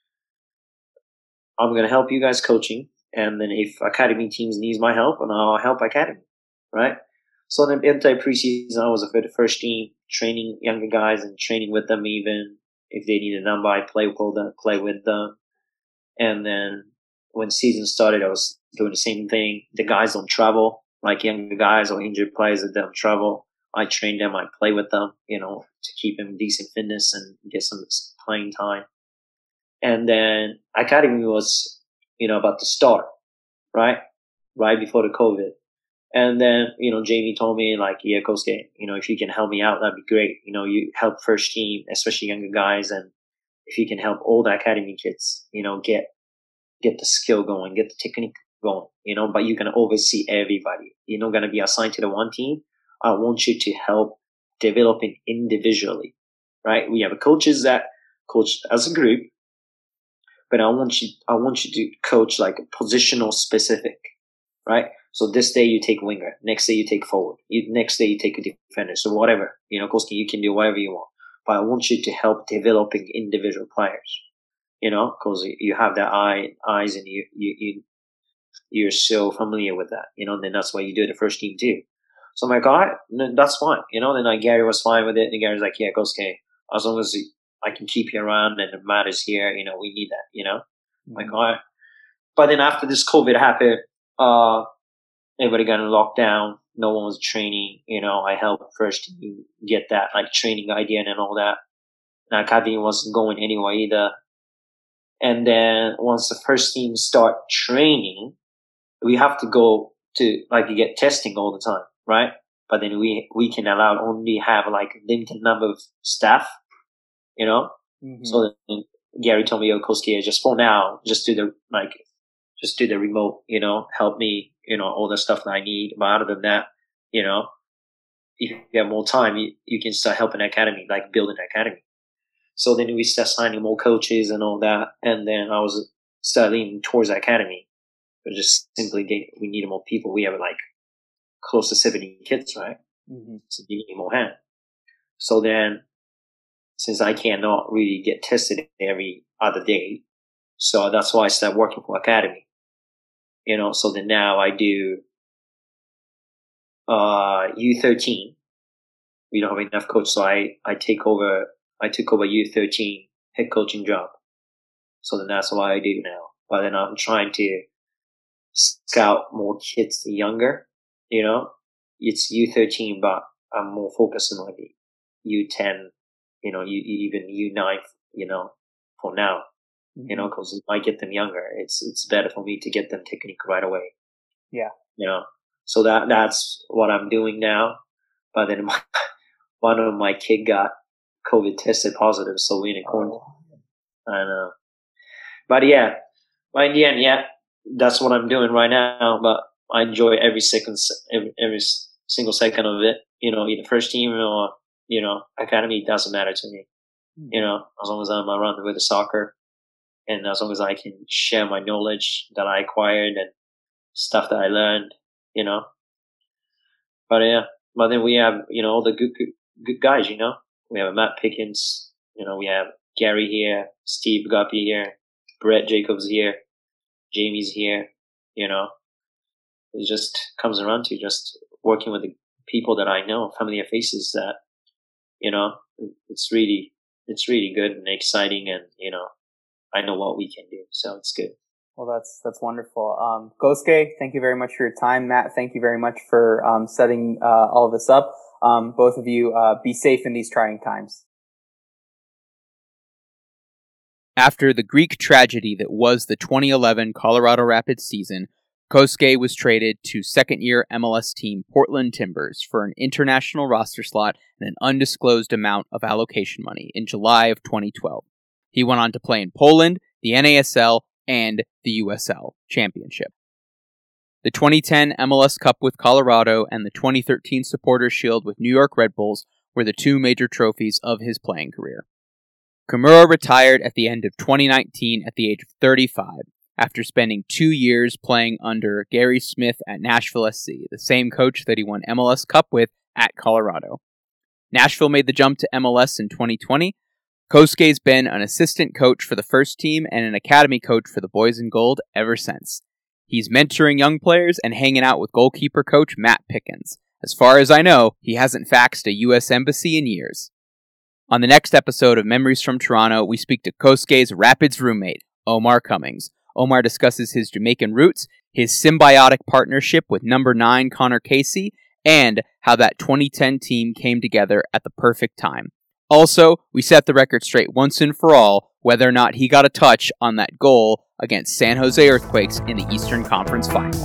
I'm going to help you guys coaching. And then if academy teams needs my help, and I'll help academy, right? So then entire preseason, I was for the first team, training younger guys and training with them even. If they need a number, I play with them, play with them. And then when season started, I was doing the same thing. The guys don't travel, like younger guys or injured players that don't travel. I train them, I play with them, you know, to keep them decent fitness and get some playing time. And then academy was, you know, about to start, right? Right before the COVID. And then, you know, Jamie told me like, yeah, Kosuke, you know, if you can help me out, that'd be great. You know, you help first team, especially younger guys. And if you can help all the academy kids, you know, get, get the skill going, get the technique going, you know, but you can oversee everybody. You're not going to be assigned to the one team. I want you to help developing individually, right? We have coaches that coach as a group, but I want you, I want you to coach like positional specific, right? So this day you take winger, next day you take forward, you, next day you take a defender, so whatever, you know, Kosuke, you can do whatever you want, but I want you to help developing individual players, you know, because you have that eye, eyes and you, you, you, you're so familiar with that, you know, and then that's why you do the first team too. So I'm like, all right, that's fine, you know, then like Gary was fine with it, and Gary's like, yeah, Kosuke, as long as I can keep you around and the mat is here, you know, we need that, you know, mm-hmm. Like, all right. But then after this COVID happened, uh, everybody got in lockdown. No one was training. You know, I helped first team get that like training idea and all that. And academy wasn't going anywhere either. And then once the first team start training, we have to go to like you get testing all the time, right? But then we we can allow only have like a limited number of staff, you know. Mm-hmm. So then Gary told me, "Yo, Kosuke, just for now, just do the like, just do the remote, you know, help me." You know, all the stuff that I need. But other than that, you know, if you have more time, you, you can start helping the academy, like building the academy. So then we started signing more coaches and all that. And then I was studying towards the academy. But just simply, we needed more people. We have like close to seventy kids, right? Mm-hmm. So you need more hands. So then, since I cannot really get tested every other day, so that's why I started working for academy. You know, so then now I do uh U thirteen. We don't have enough coach, so I, I take over, I took over U thirteen head coaching job. So then that's what I do now. But then I'm trying to scout more kids younger, you know. It's U thirteen, but I'm more focused on like U ten, you know, you, even U nine, you know, for now, mm-hmm. you know, because if I get them younger, it's, it's better for me to get them technique right away. Yeah. You know, so that, that's what I'm doing now. But then my, one of my kid got COVID tested positive, so we're in a quarantine. Oh. I know. But yeah, but in the end, yeah, that's what I'm doing right now. But I enjoy every second, every, every single second of it. You know, either first team or, you know, academy, it doesn't matter to me. Mm-hmm. You know, as long as I'm around with the soccer and as long as I can share my knowledge that I acquired and stuff that I learned, you know. But yeah, but then we have, you know, all the good, good, good guys, you know. We have Matt Pickens, you know, we have Gary here, Steve Guppy here, Brett Jacobs here, Jamie's here, you know. It just comes around to just working with the people that I know, familiar faces that, you know, it's really, it's really good and exciting, and, you know, I know what we can do, so it's good. Well, that's, that's wonderful. Um, Kosuke, thank you very much for your time. Matt, thank you very much for, um, setting, uh, all of this up. Um, both of you, uh, be safe in these trying times. After the Greek tragedy that was the twenty eleven Colorado Rapids season, Kosuke was traded to second-year M L S team Portland Timbers for an international roster slot and an undisclosed amount of allocation money in July of twenty twelve. He went on to play in Poland, the N A S L, and the U S L Championship. The twenty ten M L S Cup with Colorado and the twenty thirteen Supporters Shield with New York Red Bulls were the two major trophies of his playing career. Kimura retired at the end of twenty nineteen at the age of thirty-five, after spending two years playing under Gary Smith at Nashville S C, the same coach that he won M L S Cup with at Colorado. Nashville made the jump to M L S in twenty twenty. Kosuke's been an assistant coach for the first team and an academy coach for the Boys in Gold ever since. He's mentoring young players and hanging out with goalkeeper coach Matt Pickens. As far as I know, he hasn't faxed a U S embassy in years. On the next episode of Memories from Toronto, we speak to Kosuke's Rapids roommate, Omar Cummings. Omar discusses his Jamaican roots, his symbiotic partnership with number nine Connor Casey, and how that twenty ten team came together at the perfect time. Also, we set the record straight once and for all whether or not he got a touch on that goal against San Jose Earthquakes in the Eastern Conference Final.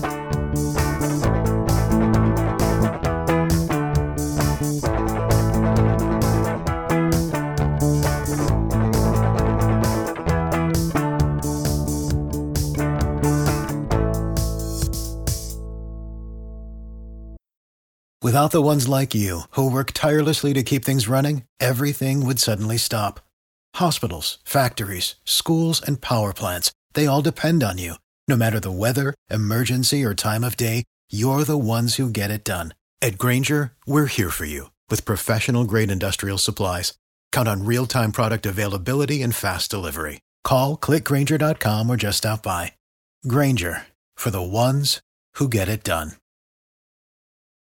Without the ones like you, who work tirelessly to keep things running, everything would suddenly stop. Hospitals, factories, schools, and power plants, they all depend on you. No matter the weather, emergency, or time of day, you're the ones who get it done. At Grainger, we're here for you with professional-grade industrial supplies. Count on real-time product availability and fast delivery. Call, click Grainger dot com, or just stop by. Grainger, for the ones who get it done.